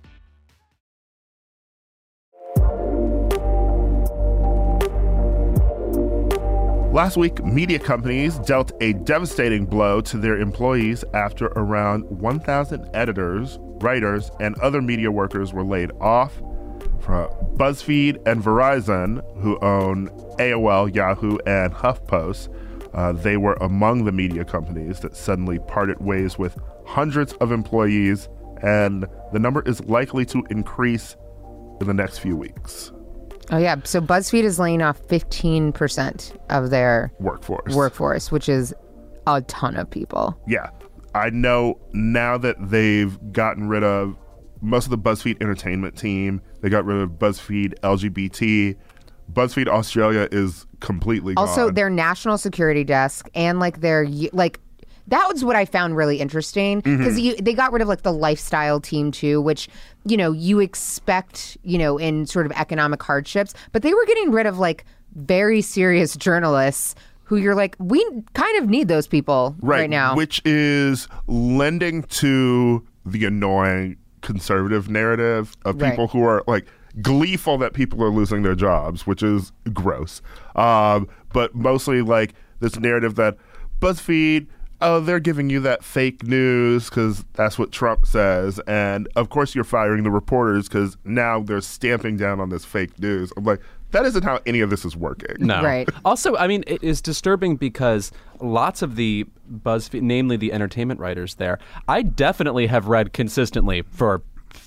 Last week, media companies dealt a devastating blow to their employees after around 1,000 editors, writers, and other media workers were laid off. From BuzzFeed and Verizon, who own AOL, Yahoo, and HuffPost, they were among the media companies that suddenly parted ways with hundreds of employees, and the number is likely to increase in the next few weeks. Oh, yeah. So BuzzFeed is laying off 15% of their workforce, which is a ton of people. Yeah. I know now that they've gotten rid of most of the BuzzFeed entertainment team. They got rid of BuzzFeed LGBT. BuzzFeed Australia is completely gone. Also, their national security desk and like their like that was what I found really interesting because they got rid of like the lifestyle team too, which you expect in sort of economic hardships, but they were getting rid of like very serious journalists who you're like, we kind of need those people right now, which is lending to the annoying conservative narrative of people who are like gleeful that people are losing their jobs, which is gross. But mostly like this narrative that BuzzFeed, they're giving you that fake news because that's what Trump says. And of course you're firing the reporters because now they're stamping down on this fake news. I'm like, that isn't how any of this is working. No. Right. Also, I mean, it is disturbing because lots of the BuzzFeed, namely the entertainment writers there, I definitely have read consistently for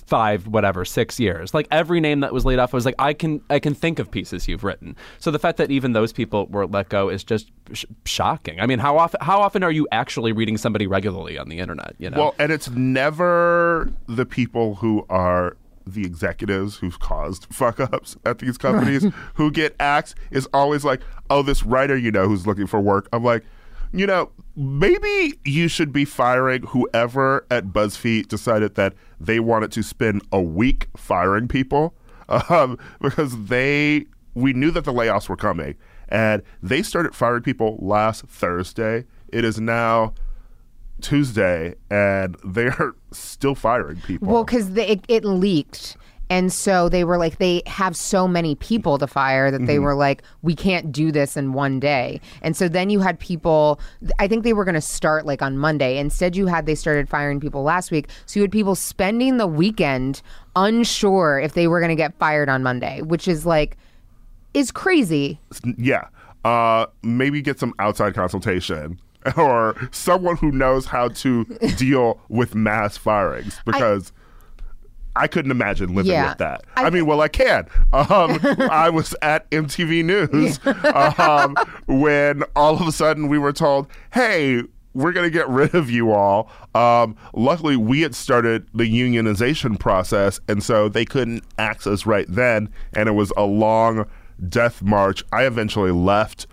6 years. Like every name that was laid off, I was like, I can think of pieces you've written. So the fact that even those people were let go is just shocking. I mean, how often are you actually reading somebody regularly on the internet? Well, and it's never the people who are the executives who've caused fuck ups at these companies who get axed. Is always like, oh, this writer who's looking for work. I'm like, maybe you should be firing whoever at BuzzFeed decided that they wanted to spend a week firing people because we knew that the layoffs were coming and they started firing people last Thursday. It is now Tuesday and they're still firing people. Well, because it leaked. And so they were like, they have so many people to fire that they were like, we can't do this in one day. And so then you had people, I think they were going to start like on Monday. Instead, they started firing people last week. So you had people spending the weekend unsure if they were going to get fired on Monday, which is crazy. Yeah. Maybe get some outside consultation or someone who knows how to deal with mass firings because I couldn't imagine living with that. I can. I was at MTV News when all of a sudden we were told, hey, we're going to get rid of you all. Luckily, we had started the unionization process, and so they couldn't axe us right then, and it was a long death march. I eventually left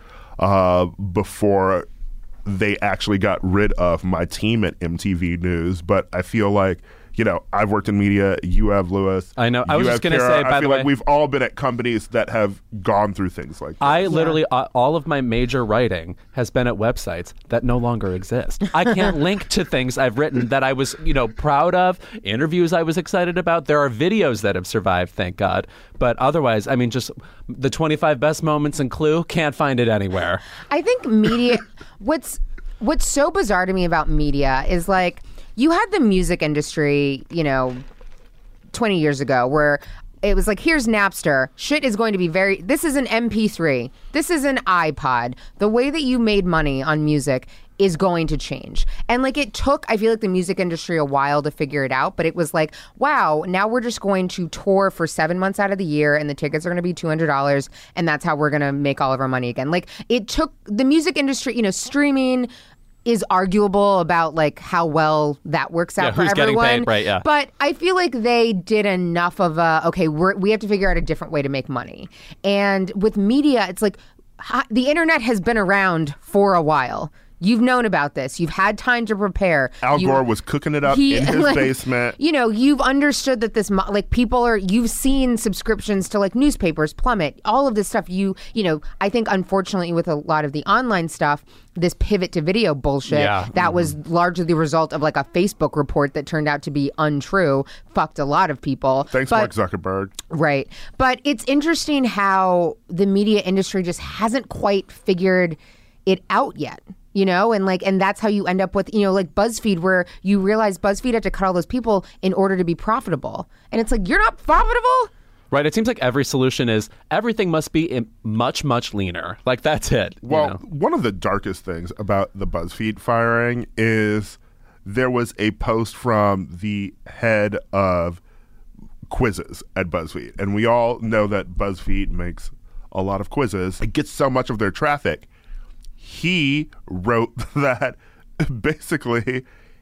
before they actually got rid of my team at MTV News, but I feel like I've worked in media. You have, Lewis. I know. I was just going to say, by the way, I feel like we've all been at companies that have gone through things like this. I literally, all of my major writing has been at websites that no longer exist. I can't link to things I've written that I was, proud of, interviews I was excited about. There are videos that have survived, thank God. But otherwise, I mean, just the 25 best moments in Clue, can't find it anywhere. I think media, what's so bizarre to me about media is like, you had the music industry, 20 years ago where it was like, here's Napster. Shit is going to be this is an MP3. This is an iPod. The way that you made money on music is going to change. And it took, I feel like the music industry a while to figure it out, but it was like, wow, now we're just going to tour for 7 months out of the year and the tickets are going to be $200 and that's how we're going to make all of our money again. It took the music industry, streaming is arguable about how well that works out for who's everyone. Getting paid, right? Yeah. But I feel like they did enough of we have to figure out a different way to make money. And with media, it's like the internet has been around for a while. You've known about this. You've had time to prepare. Al Gore was cooking it up in his basement. You've understood that this, you've seen subscriptions to newspapers plummet. All of this stuff, I think unfortunately with a lot of the online stuff, this pivot to video bullshit that was largely the result of a Facebook report that turned out to be untrue, fucked a lot of people. Thanks, Mark Zuckerberg. Right. But it's interesting how the media industry just hasn't quite figured it out yet. And that's how you end up with, BuzzFeed, where you realize BuzzFeed had to cut all those people in order to be profitable. And it's like, you're not profitable? Right. It seems like every solution is everything must be much, much leaner. That's it. Well, one of the darkest things about the BuzzFeed firing is there was a post from the head of quizzes at BuzzFeed. And we all know that BuzzFeed makes a lot of quizzes. It gets so much of their traffic. He wrote that basically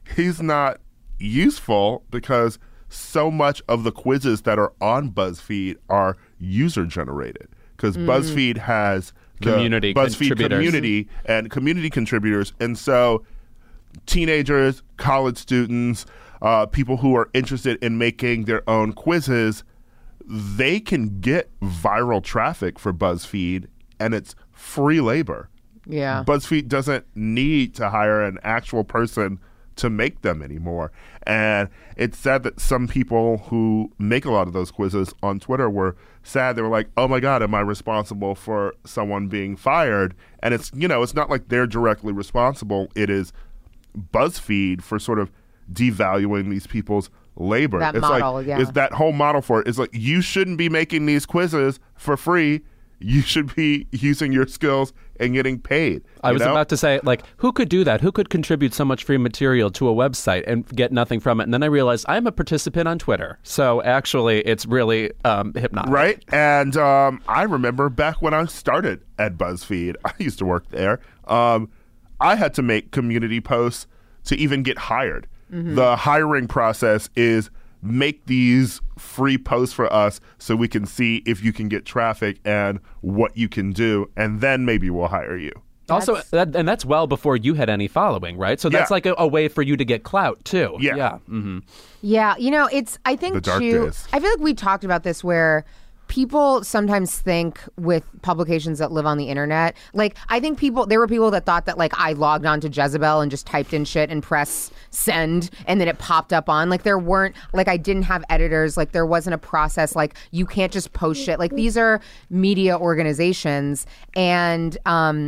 he's not useful because so much of the quizzes that are on BuzzFeed are user generated because BuzzFeed has the Community BuzzFeed contributors. community and community contributors. And so teenagers, college students, people who are interested in making their own quizzes, they can get viral traffic for BuzzFeed, and it's free labor. Yeah. BuzzFeed doesn't need to hire an actual person to make them anymore. And it's sad that some people who make a lot of those quizzes on Twitter were sad. They were like, oh my God, am I responsible for someone being fired? And it's, it's not like they're directly responsible. It is BuzzFeed for sort of devaluing these people's labor. That it's model, like, yeah. it's that whole model for it. It's like, you shouldn't be making these quizzes for free. You should be using your skills and getting paid. I was about to say, like, who could do that? Who could contribute so much free material to a website and get nothing from it? And then I realized I'm a participant on Twitter. So actually, it's really hypnotic. Right? And I remember back when I started at BuzzFeed, I used to work there. I had to make community posts to even get hired. The hiring process is make these free posts for us so we can see if you can get traffic and what you can do, and then maybe we'll hire you. Also, that's well before you had any following, right? So that's like a way for you to get clout, too. Yeah. Yeah, it's, I think, The dark too, days. I feel like we talked about this where people sometimes think with publications that live on the internet, like, I think there were people that thought that, like, I logged on to Jezebel and just typed in shit and press send and then it popped up on, like, there weren't, like, I didn't have editors, like, there wasn't a process, like, you can't just post shit. Like, these are media organizations and,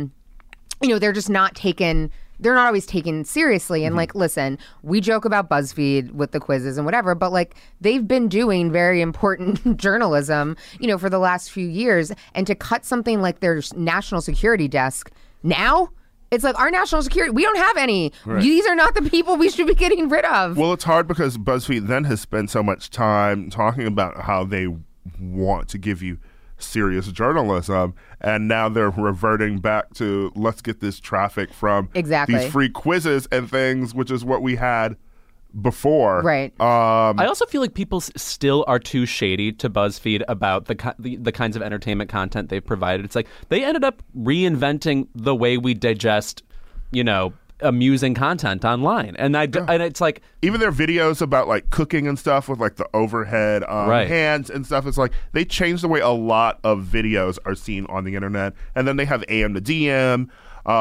they're just they're not always taken seriously. And like, listen, we joke about BuzzFeed with the quizzes and whatever, but like they've been doing very important journalism, for the last few years. And to cut something like their national security desk now, it's like our national security, we don't have any. Right. These are not the people we should be getting rid of. Well, it's hard because BuzzFeed then has spent so much time talking about how they want to give you serious journalism, and now they're reverting back to let's get this traffic from these free quizzes and things, which is what we had before. Right. I also feel like people still are too shady to BuzzFeed about the kinds of entertainment content they've provided. It's like they ended up reinventing the way we digest, amusing content online, and and it's like even their videos about like cooking and stuff with like the overhead hands and stuff. It's like they changed the way a lot of videos are seen on the internet, and then they have AM to DM.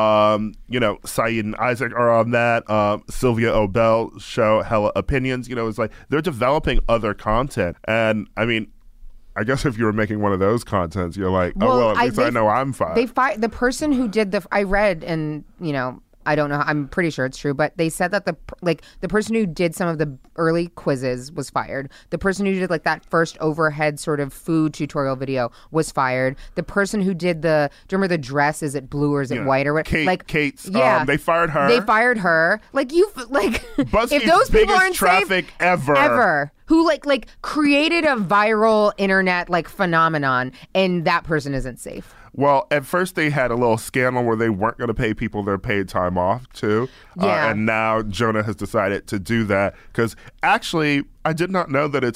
Saeed and Isaac are on that. Sylvia Obell show Hella Opinions. It's like they're developing other content, and I mean, I guess if you were making one of those contents, you're like, at least I know I'm fine. They fired the person who did I read and I don't know. I'm pretty sure it's true, but they said that the person who did some of the early quizzes was fired. The person who did like that first overhead sort of food tutorial video was fired. The person who did do you remember the dress? Is it blue or is it white or what? Kate's. Yeah, they fired her. They fired her. Like BuzzFeed's if those people aren't traffic safe ever. Who like created a viral internet like phenomenon, and that person isn't safe. Well, at first they had a little scandal where they weren't going to pay people their paid time off, too. Yeah. And now Jonah has decided to do that. Because actually, I did not know that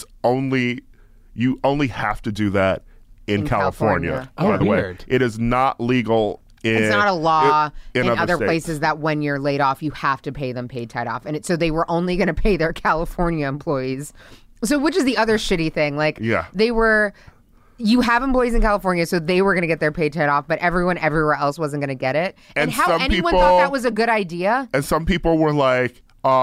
you only have to do that in California. By the way, it is not legal. It's not a law in other states. places that when you're laid off, you have to pay them paid time off. And so they were only going to pay their California employees. So which is the other shitty thing. Like, you have employees in California, so they were going to get their paid time off, but everyone everywhere else wasn't going to get it. And how anyone thought that was a good idea? And some people were like,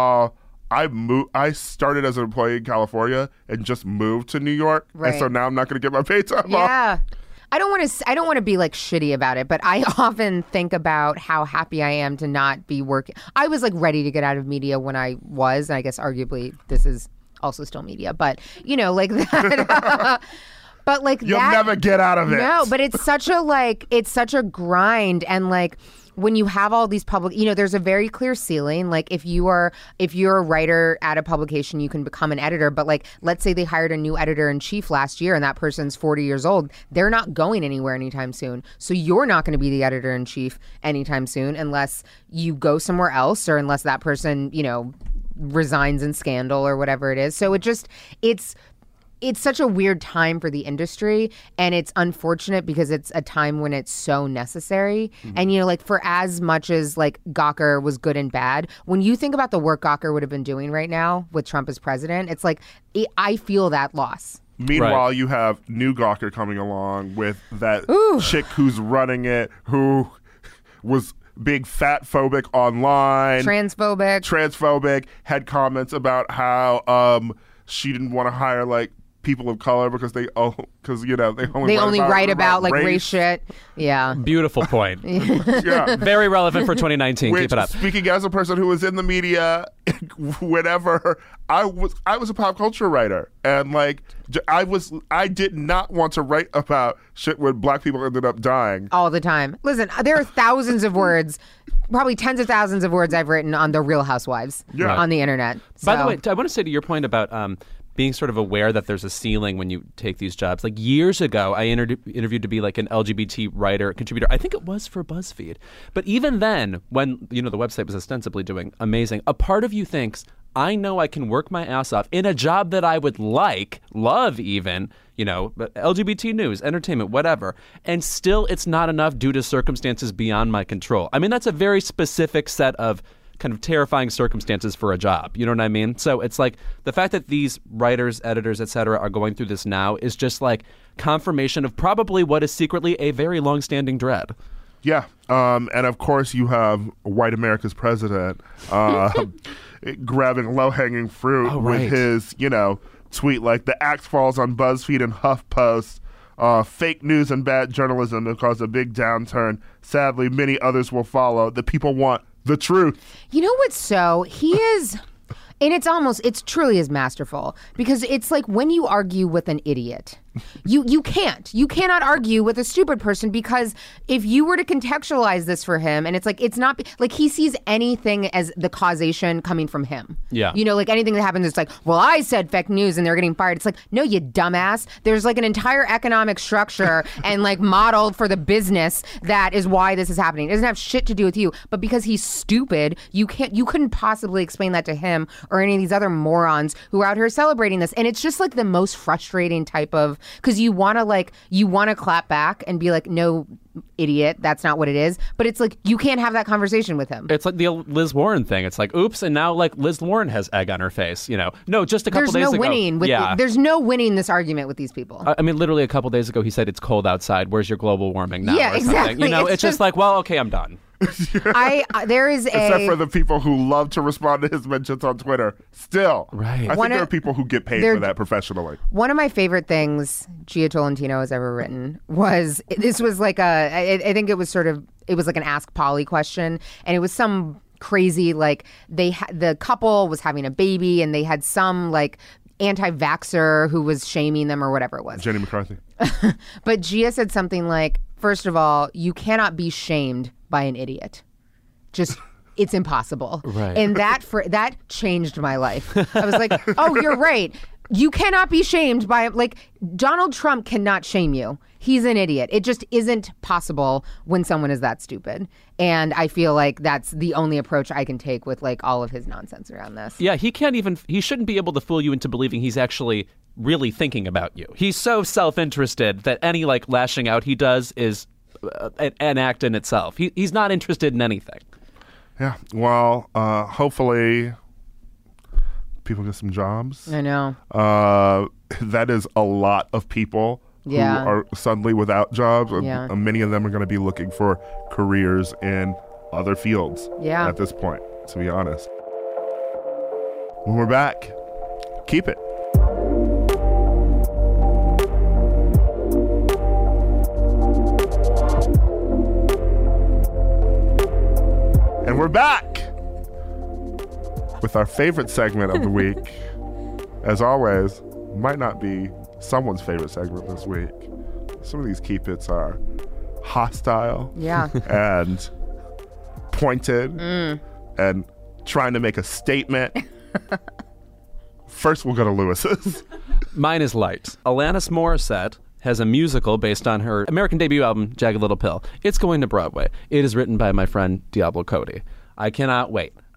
I started as an employee in California and just moved to New York, and so now I'm not going to get my paid time off. Yeah. I don't want to be like shitty about it, but I often think about how happy I am to not be working. I was like ready to get out of media when I was, and I guess arguably this is also still media, but like that. But like you'll never get out of it. No, but it's such a grind, and like when you have all these public, there's a very clear ceiling. Like if you're a writer at a publication, you can become an editor. But like, let's say they hired a new editor in chief last year and that person's 40 years old. They're not going anywhere anytime soon. So you're not going to be the editor in chief anytime soon unless you go somewhere else or unless that person, resigns in Scandal or whatever it is. So it's such a weird time for the industry, and it's unfortunate because it's a time when it's so necessary. And, like, for as much as, like, Gawker was good and bad, when you think about the work Gawker would have been doing right now with Trump as president, it's like, I feel that loss. Meanwhile, you have new Gawker coming along with that chick who's running it, who was big fat-phobic online. Transphobic, had comments about how she didn't want to hire, like, people of color because they only write about like race shit. Yeah. Beautiful point. Yeah. Very relevant for 2019. Keep it up. Speaking as a person who was in the media, whenever I was a pop culture writer, and like I did not want to write about shit when black people ended up dying all the time. Listen, there are thousands of words, probably tens of thousands of words I've written on the Real Housewives on the internet. By the way, I want to say to your point about being sort of aware that there's a ceiling when you take these jobs. Like years ago, I interviewed to be like an LGBT writer, contributor. I think it was for BuzzFeed. But even then, when the website was ostensibly doing amazing, a part of you thinks, I know I can work my ass off in a job that I would love even, but LGBT news, entertainment, whatever. And still it's not enough due to circumstances beyond my control. I mean, that's a very specific set of kind of terrifying circumstances for a job. You know what I mean? So it's like the fact that these writers, editors, et cetera, are going through this now is just like confirmation of probably what is secretly a very long-standing dread. Yeah. And of course you have white America's president grabbing low-hanging fruit with his, tweet like the axe falls on BuzzFeed and HuffPost. Fake news and bad journalism have caused a big downturn. Sadly, many others will follow. The people want the truth. You know what's he is, and it's truly is masterful, because it's like when you argue with an idiot, you cannot argue with a stupid person, because if you were to contextualize this for him, and it's not like he sees anything as the causation coming from him. Yeah. Like anything that happens, it's like, well, I said fake news and they're getting fired. It's like, no, you dumbass. There's like an entire economic structure and like model for the business that is why this is happening. It doesn't have shit to do with you, but because he's stupid, you couldn't possibly explain that to him or any of these other morons who are out here celebrating this. And it's just like the most frustrating type of, because you want to clap back and be like, no, idiot, that's not what it is. But it's like, you can't have that conversation with him. It's like the Liz Warren thing. It's like, oops, and now like Liz Warren has egg on her face. No, just a couple days ago. There's no winning this argument with these people. I mean, literally a couple days ago, he said it's cold outside. Where's your global warming now? Yeah, exactly. It's just like, well, okay, I'm done. There is except for the people who love to respond to his mentions on Twitter. Still, right? I think there are people who get paid for that professionally. One of my favorite things Gia Tolentino has ever written was like I think it was like an Ask Polly question, and it was some crazy like the couple was having a baby and they had some like anti-vaxxer who was shaming them or whatever it was. Jenny McCarthy. But Gia said something like, first of all, you cannot be shamed by an idiot. Just, it's impossible. Right. And that changed my life. I was like, oh, you're right. You cannot be shamed by, like, Donald Trump cannot shame you. He's an idiot. It just isn't possible when someone is that stupid. And I feel like that's the only approach I can take with like all of his nonsense around this. Yeah, he shouldn't be able to fool you into believing he's actually really thinking about you. He's so self-interested that any like lashing out he does is an act in itself. He's not interested in anything. Yeah. Well, hopefully people get some jobs. I know. That is a lot of people who are suddenly without jobs. Yeah. Many of them are going to be looking for careers in other fields at this point, to be honest. When we're back, keep it. And we're back with our favorite segment of the week. As always, might not be someone's favorite segment this week. Some of these keep its are hostile and pointed and trying to make a statement. First, we'll go to Lewis's. Mine is light. Alanis Morissette has a musical based on her American debut album, Jagged Little Pill. It's going to Broadway. It is written by my friend Diablo Cody. I cannot wait.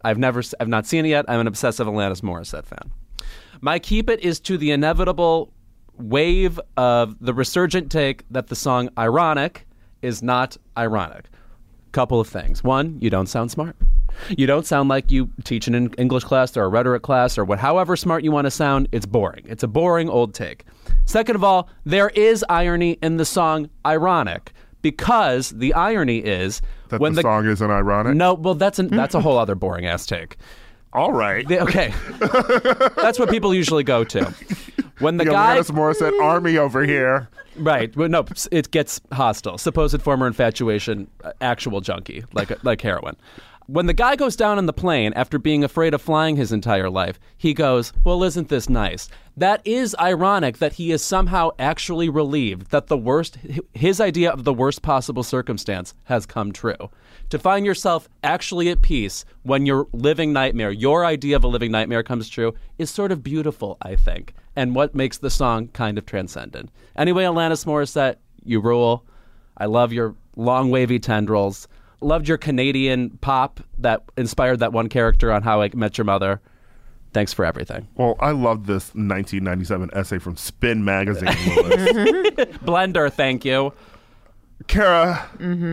I've not seen it yet. I'm an obsessive Alanis Morissette fan. My keep it is to the inevitable wave of the resurgent take that the song Ironic is not ironic. Couple of things. One, you don't sound smart. You don't sound like you teach an English class or a rhetoric class or however smart you want to sound. It's boring. It's a boring old take. Second of all, there is irony in the song Ironic, because the irony is that when the song isn't ironic. No, well, that's a whole other boring ass take. All right. Okay, that's what people usually go to. When the guy, Alanis Morissette army over here. Right. Well, no, it gets hostile. Supposed former infatuation, actual junkie, like heroin. When the guy goes down on the plane after being afraid of flying his entire life, he goes, well, isn't this nice? That is ironic that he is somehow actually relieved that his idea of the worst possible circumstance has come true. To find yourself actually at peace when your idea of a living nightmare comes true is sort of beautiful, I think, and what makes the song kind of transcendent. Anyway, Alanis Morissette, you rule. I love your long wavy tendrils. Loved your Canadian pop that inspired that one character on How I Met Your Mother. Thanks for everything. Well, I love this 1997 essay from Spin Magazine, Louis. Blender, thank you. Kara.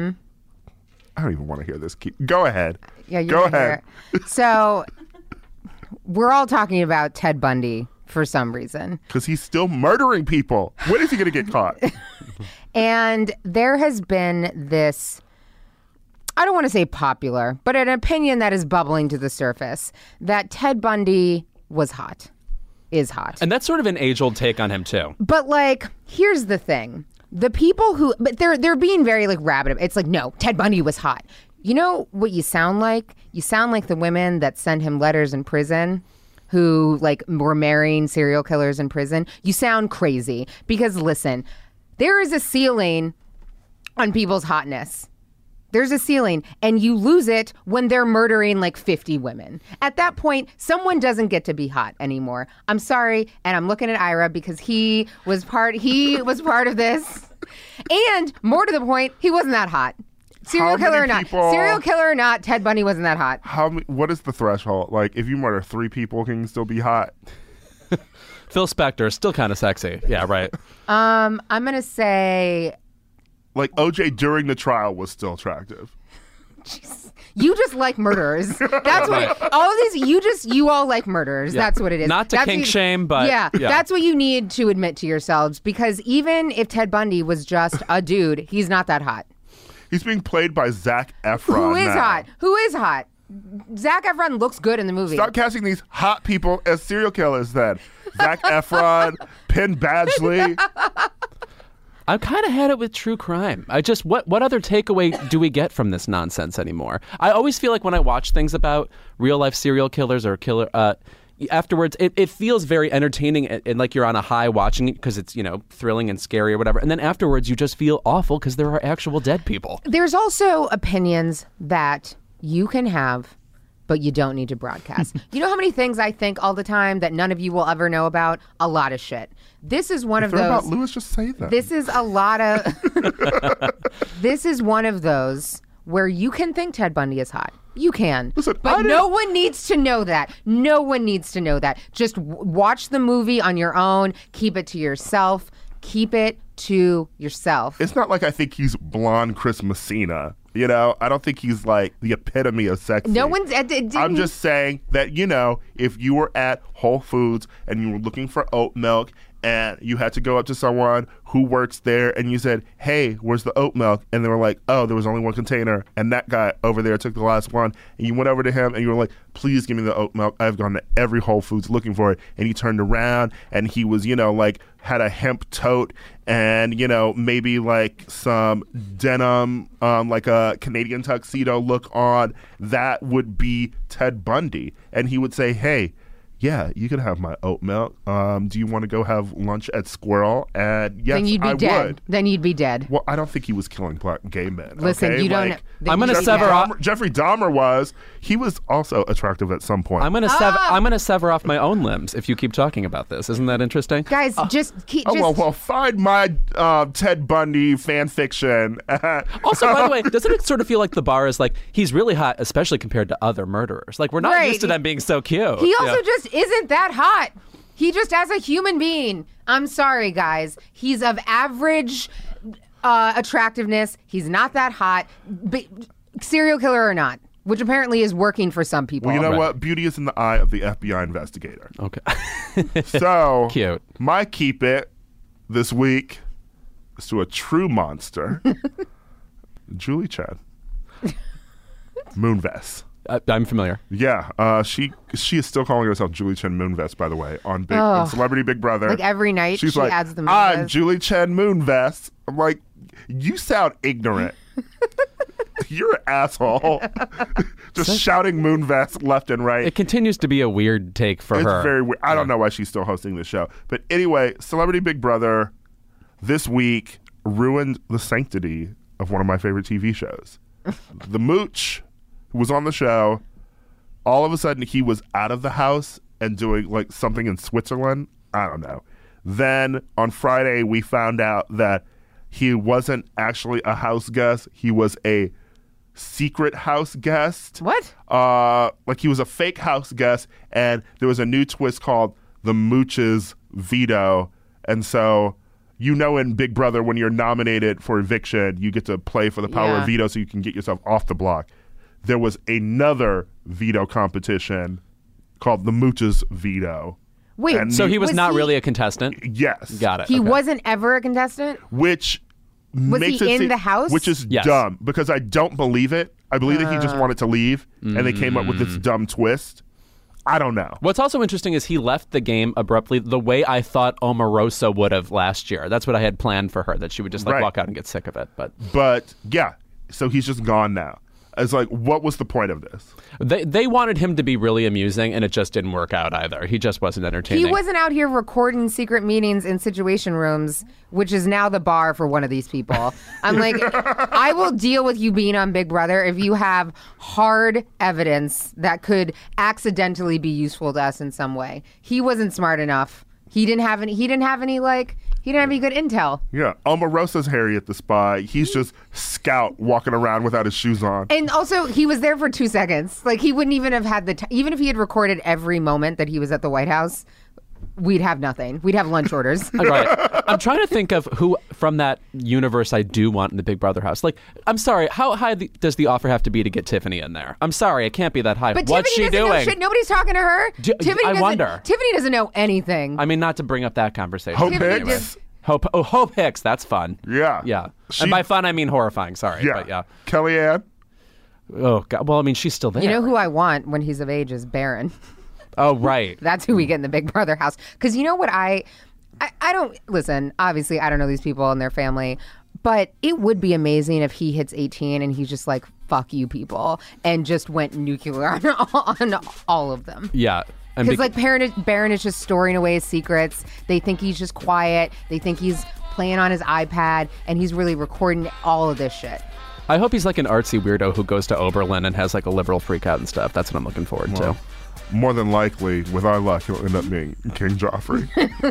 I don't even want to hear this. Go ahead. Yeah, you Go ahead. So we're all talking about Ted Bundy for some reason. Because he's still murdering people. When is he going to get caught? And there has been this, I don't want to say popular, but an opinion that is bubbling to the surface that Ted Bundy is hot. And that's sort of an age-old take on him, too. But, here's the thing. The people but they're being very, rabid. It's no, Ted Bundy was hot. You know what you sound like? You sound like the women that send him letters in prison who, were marrying serial killers in prison. You sound crazy. Because, listen, there is a ceiling on people's hotness. There's a ceiling, and you lose it when they're murdering 50 women. At that point, someone doesn't get to be hot anymore. I'm sorry, and I'm looking at Ira because he was part of this. And more to the point, he wasn't that hot. Serial killer or not, Ted Bundy wasn't that hot. What is the threshold? If you murder 3 people, can you still be hot? Phil Spector, still kind of sexy. Yeah, right. I'm going to say... OJ during the trial was still attractive. Jeez. You just like murderers. That's what all of these. You all like murderers. Yeah. That's what it is. Not to kink shame, but yeah, that's what you need to admit to yourselves. Because even if Ted Bundy was just a dude, he's not that hot. He's being played by Zac Efron. Who is hot? Zac Efron looks good in the movie. Stop casting these hot people as serial killers. Then Zac Efron, Penn Badgley. I've kind of had it with true crime. What other takeaway do we get from this nonsense anymore? I always feel like when I watch things about real life serial killers or afterwards, it feels very entertaining and like you're on a high watching it because it's, thrilling and scary or whatever. And then afterwards, you just feel awful because there are actual dead people. There's also opinions that you can have, but you don't need to broadcast. You know how many things I think all the time that none of you will ever know about? A lot of shit. This is one of those. About Louis, just say that. This is a lot of. This is one of those where you can think Ted Bundy is hot. You can. Listen, but no one needs to know that. No one needs to know that. Just watch the movie on your own. Keep it to yourself. Keep it to yourself. It's not like I think he's blonde Chris Messina. I don't think he's the epitome of sexy. No one's. I'm just saying that, if you were at Whole Foods and you were looking for oat milk and you had to go up to someone who works there and you said, hey, where's the oat milk? And they were like, oh, there was only one container. And that guy over there took the last one. And you went over to him and you were like, please give me the oat milk. I've gone to every Whole Foods looking for it. And he turned around and he was, had a hemp tote and, maybe some denim, a Canadian tuxedo look on. That would be Ted Bundy. And he would say, hey, yeah, you can have my oat milk. Do you want to go have lunch at Squirrel? And yes, Then you'd be I dead. would. Then you'd be dead. Well, I don't think he was killing black gay men. Listen, okay? you don't. Like, then I'm gonna you'd be sever dead. off- Jeffrey Dahmer was. He was also attractive at some point. I'm gonna sever off my own limbs if you keep talking about this. Isn't that interesting? Guys, just keep. Oh, well, find my Ted Bundy fan fiction. Also, by the way, doesn't it sort of feel like the bar is like he's really hot, especially compared to other murderers? Like we're not Right. used to them being so cute. He also Yeah. just isn't that hot. He just, as a human being, I'm sorry, guys. He's of average attractiveness. He's not that hot. Serial killer or not, which apparently is working for some people. Well, you know Right. what? Beauty is in the eye of the FBI investigator. Okay. So Cute. My keep it this week is to a true monster, Julie Chen, Moonves. I'm familiar. Yeah, she is still calling herself Julie Chen Moonves, by the way, on on Celebrity Big Brother. Like every night, she's she like, adds the I'm Moonves. Julie Chen Moonves. I'm like, you sound ignorant. You're an asshole. Just shouting Moonves left and right. It continues to be a weird take for It's her. very weird. I don't know why she's still hosting the show. But anyway, Celebrity Big Brother this week ruined the sanctity of one of my favorite TV shows. The Mooch, who was on the show, all of a sudden he was out of the house and doing like something in Switzerland. I don't know. Then on Friday, we found out that he wasn't actually a house guest. He was a secret house guest. What? Like he was a fake house guest, and there was a new twist called the Mooch's Veto. And so, you know, in Big Brother, when you're nominated for eviction, you get to play for the power Yeah. of veto so you can get yourself off the block. There was another veto competition called the Mooch's Veto. Wait, And So he was Was not he- really a contestant? Yes. Got it. he okay. wasn't ever a contestant? Which Was makes he it in seem- the house? Which is Yes. dumb because I don't believe it. I believe that he just wanted to leave and they came up with this dumb twist. I don't know. What's also interesting is he left the game abruptly the way I thought Omarosa would have last year. That's what I had planned for her, that she would just like Right. walk out and get sick of it. But But yeah, so he's just gone now. It's like, what was the point of this? they wanted him to be really amusing, and it just didn't work out either. He just wasn't entertaining. He wasn't out here recording secret meetings in Situation Rooms, which is now the bar for one of these people. I'm like, I will deal with you being on Big Brother if you have hard evidence that could accidentally be useful to us in some way. He wasn't smart enough. He didn't have any good intel. Yeah, Omarosa's Harriet the Spy. He's just Scout walking around without his shoes on. And also, he was there for 2 seconds. Like, he wouldn't even have had the even if he had recorded every moment that he was at the White House, we'd have nothing. We'd have lunch orders. Right. I'm trying to think of who from that universe I do want in the Big Brother house. Like, I'm sorry, how high does the offer have to be to get Tiffany in there? I'm sorry, it can't be that high. But What's Tiffany she doesn't know doing? shit. Nobody's talking to her. I wonder. Tiffany doesn't know anything. I mean, not to bring up that conversation. Hope Tiffany Hicks. just- Hope Hicks. That's fun. Yeah. Yeah. She- And by fun, I mean horrifying. Sorry. Yeah. But yeah. Kellyanne. Oh, God. Well, I mean, she's still there. You know who I want when he's of age is Barron. Oh, right. That's who we get in the Big Brother house. Because you know what I don't listen. Obviously, I don't know these people and their family, but it would be amazing if he hits 18 and he's just like, "Fuck you, people," and just went nuclear on all of them. Yeah. And Because like Barron is just storing away his secrets. They think he's just quiet. They think he's playing on his iPad, and he's really recording all of this shit. I hope he's like an artsy weirdo who goes to Oberlin and has like a liberal freak out and stuff. That's what I'm looking forward to. More than likely, with our luck, he'll end up being King Joffrey.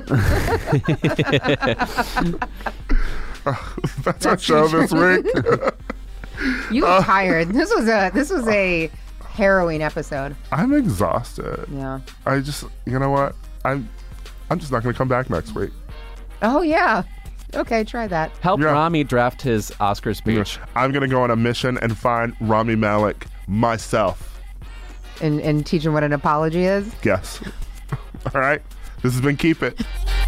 That's our show this week. You look tired. This was a harrowing episode. I'm exhausted. Yeah. I just, you know what? I'm just not going to come back next week. Oh yeah. Okay, try that. Help Yeah. Rami draft his Oscar speech. I'm going to go on a mission and find Rami Malek myself. And teach him what an apology is. Yes. All right. This has been Keep It.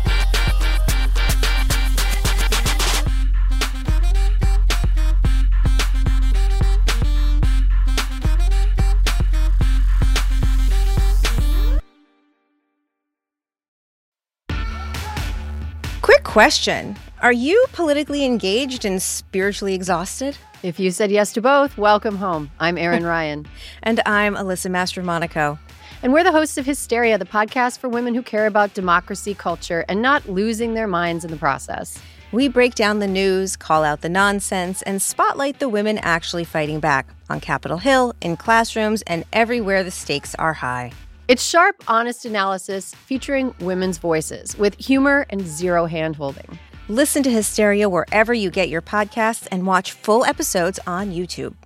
Quick question. Are you politically engaged and spiritually exhausted? If you said yes to both, welcome home. I'm Erin Ryan. And I'm Alyssa Mastromonaco. And we're the hosts of Hysteria, the podcast for women who care about democracy, culture, and not losing their minds in the process. We break down the news, call out the nonsense, and spotlight the women actually fighting back on Capitol Hill, in classrooms, and everywhere the stakes are high. It's sharp, honest analysis featuring women's voices with humor and zero hand-holding. Listen to Hysteria wherever you get your podcasts and watch full episodes on YouTube.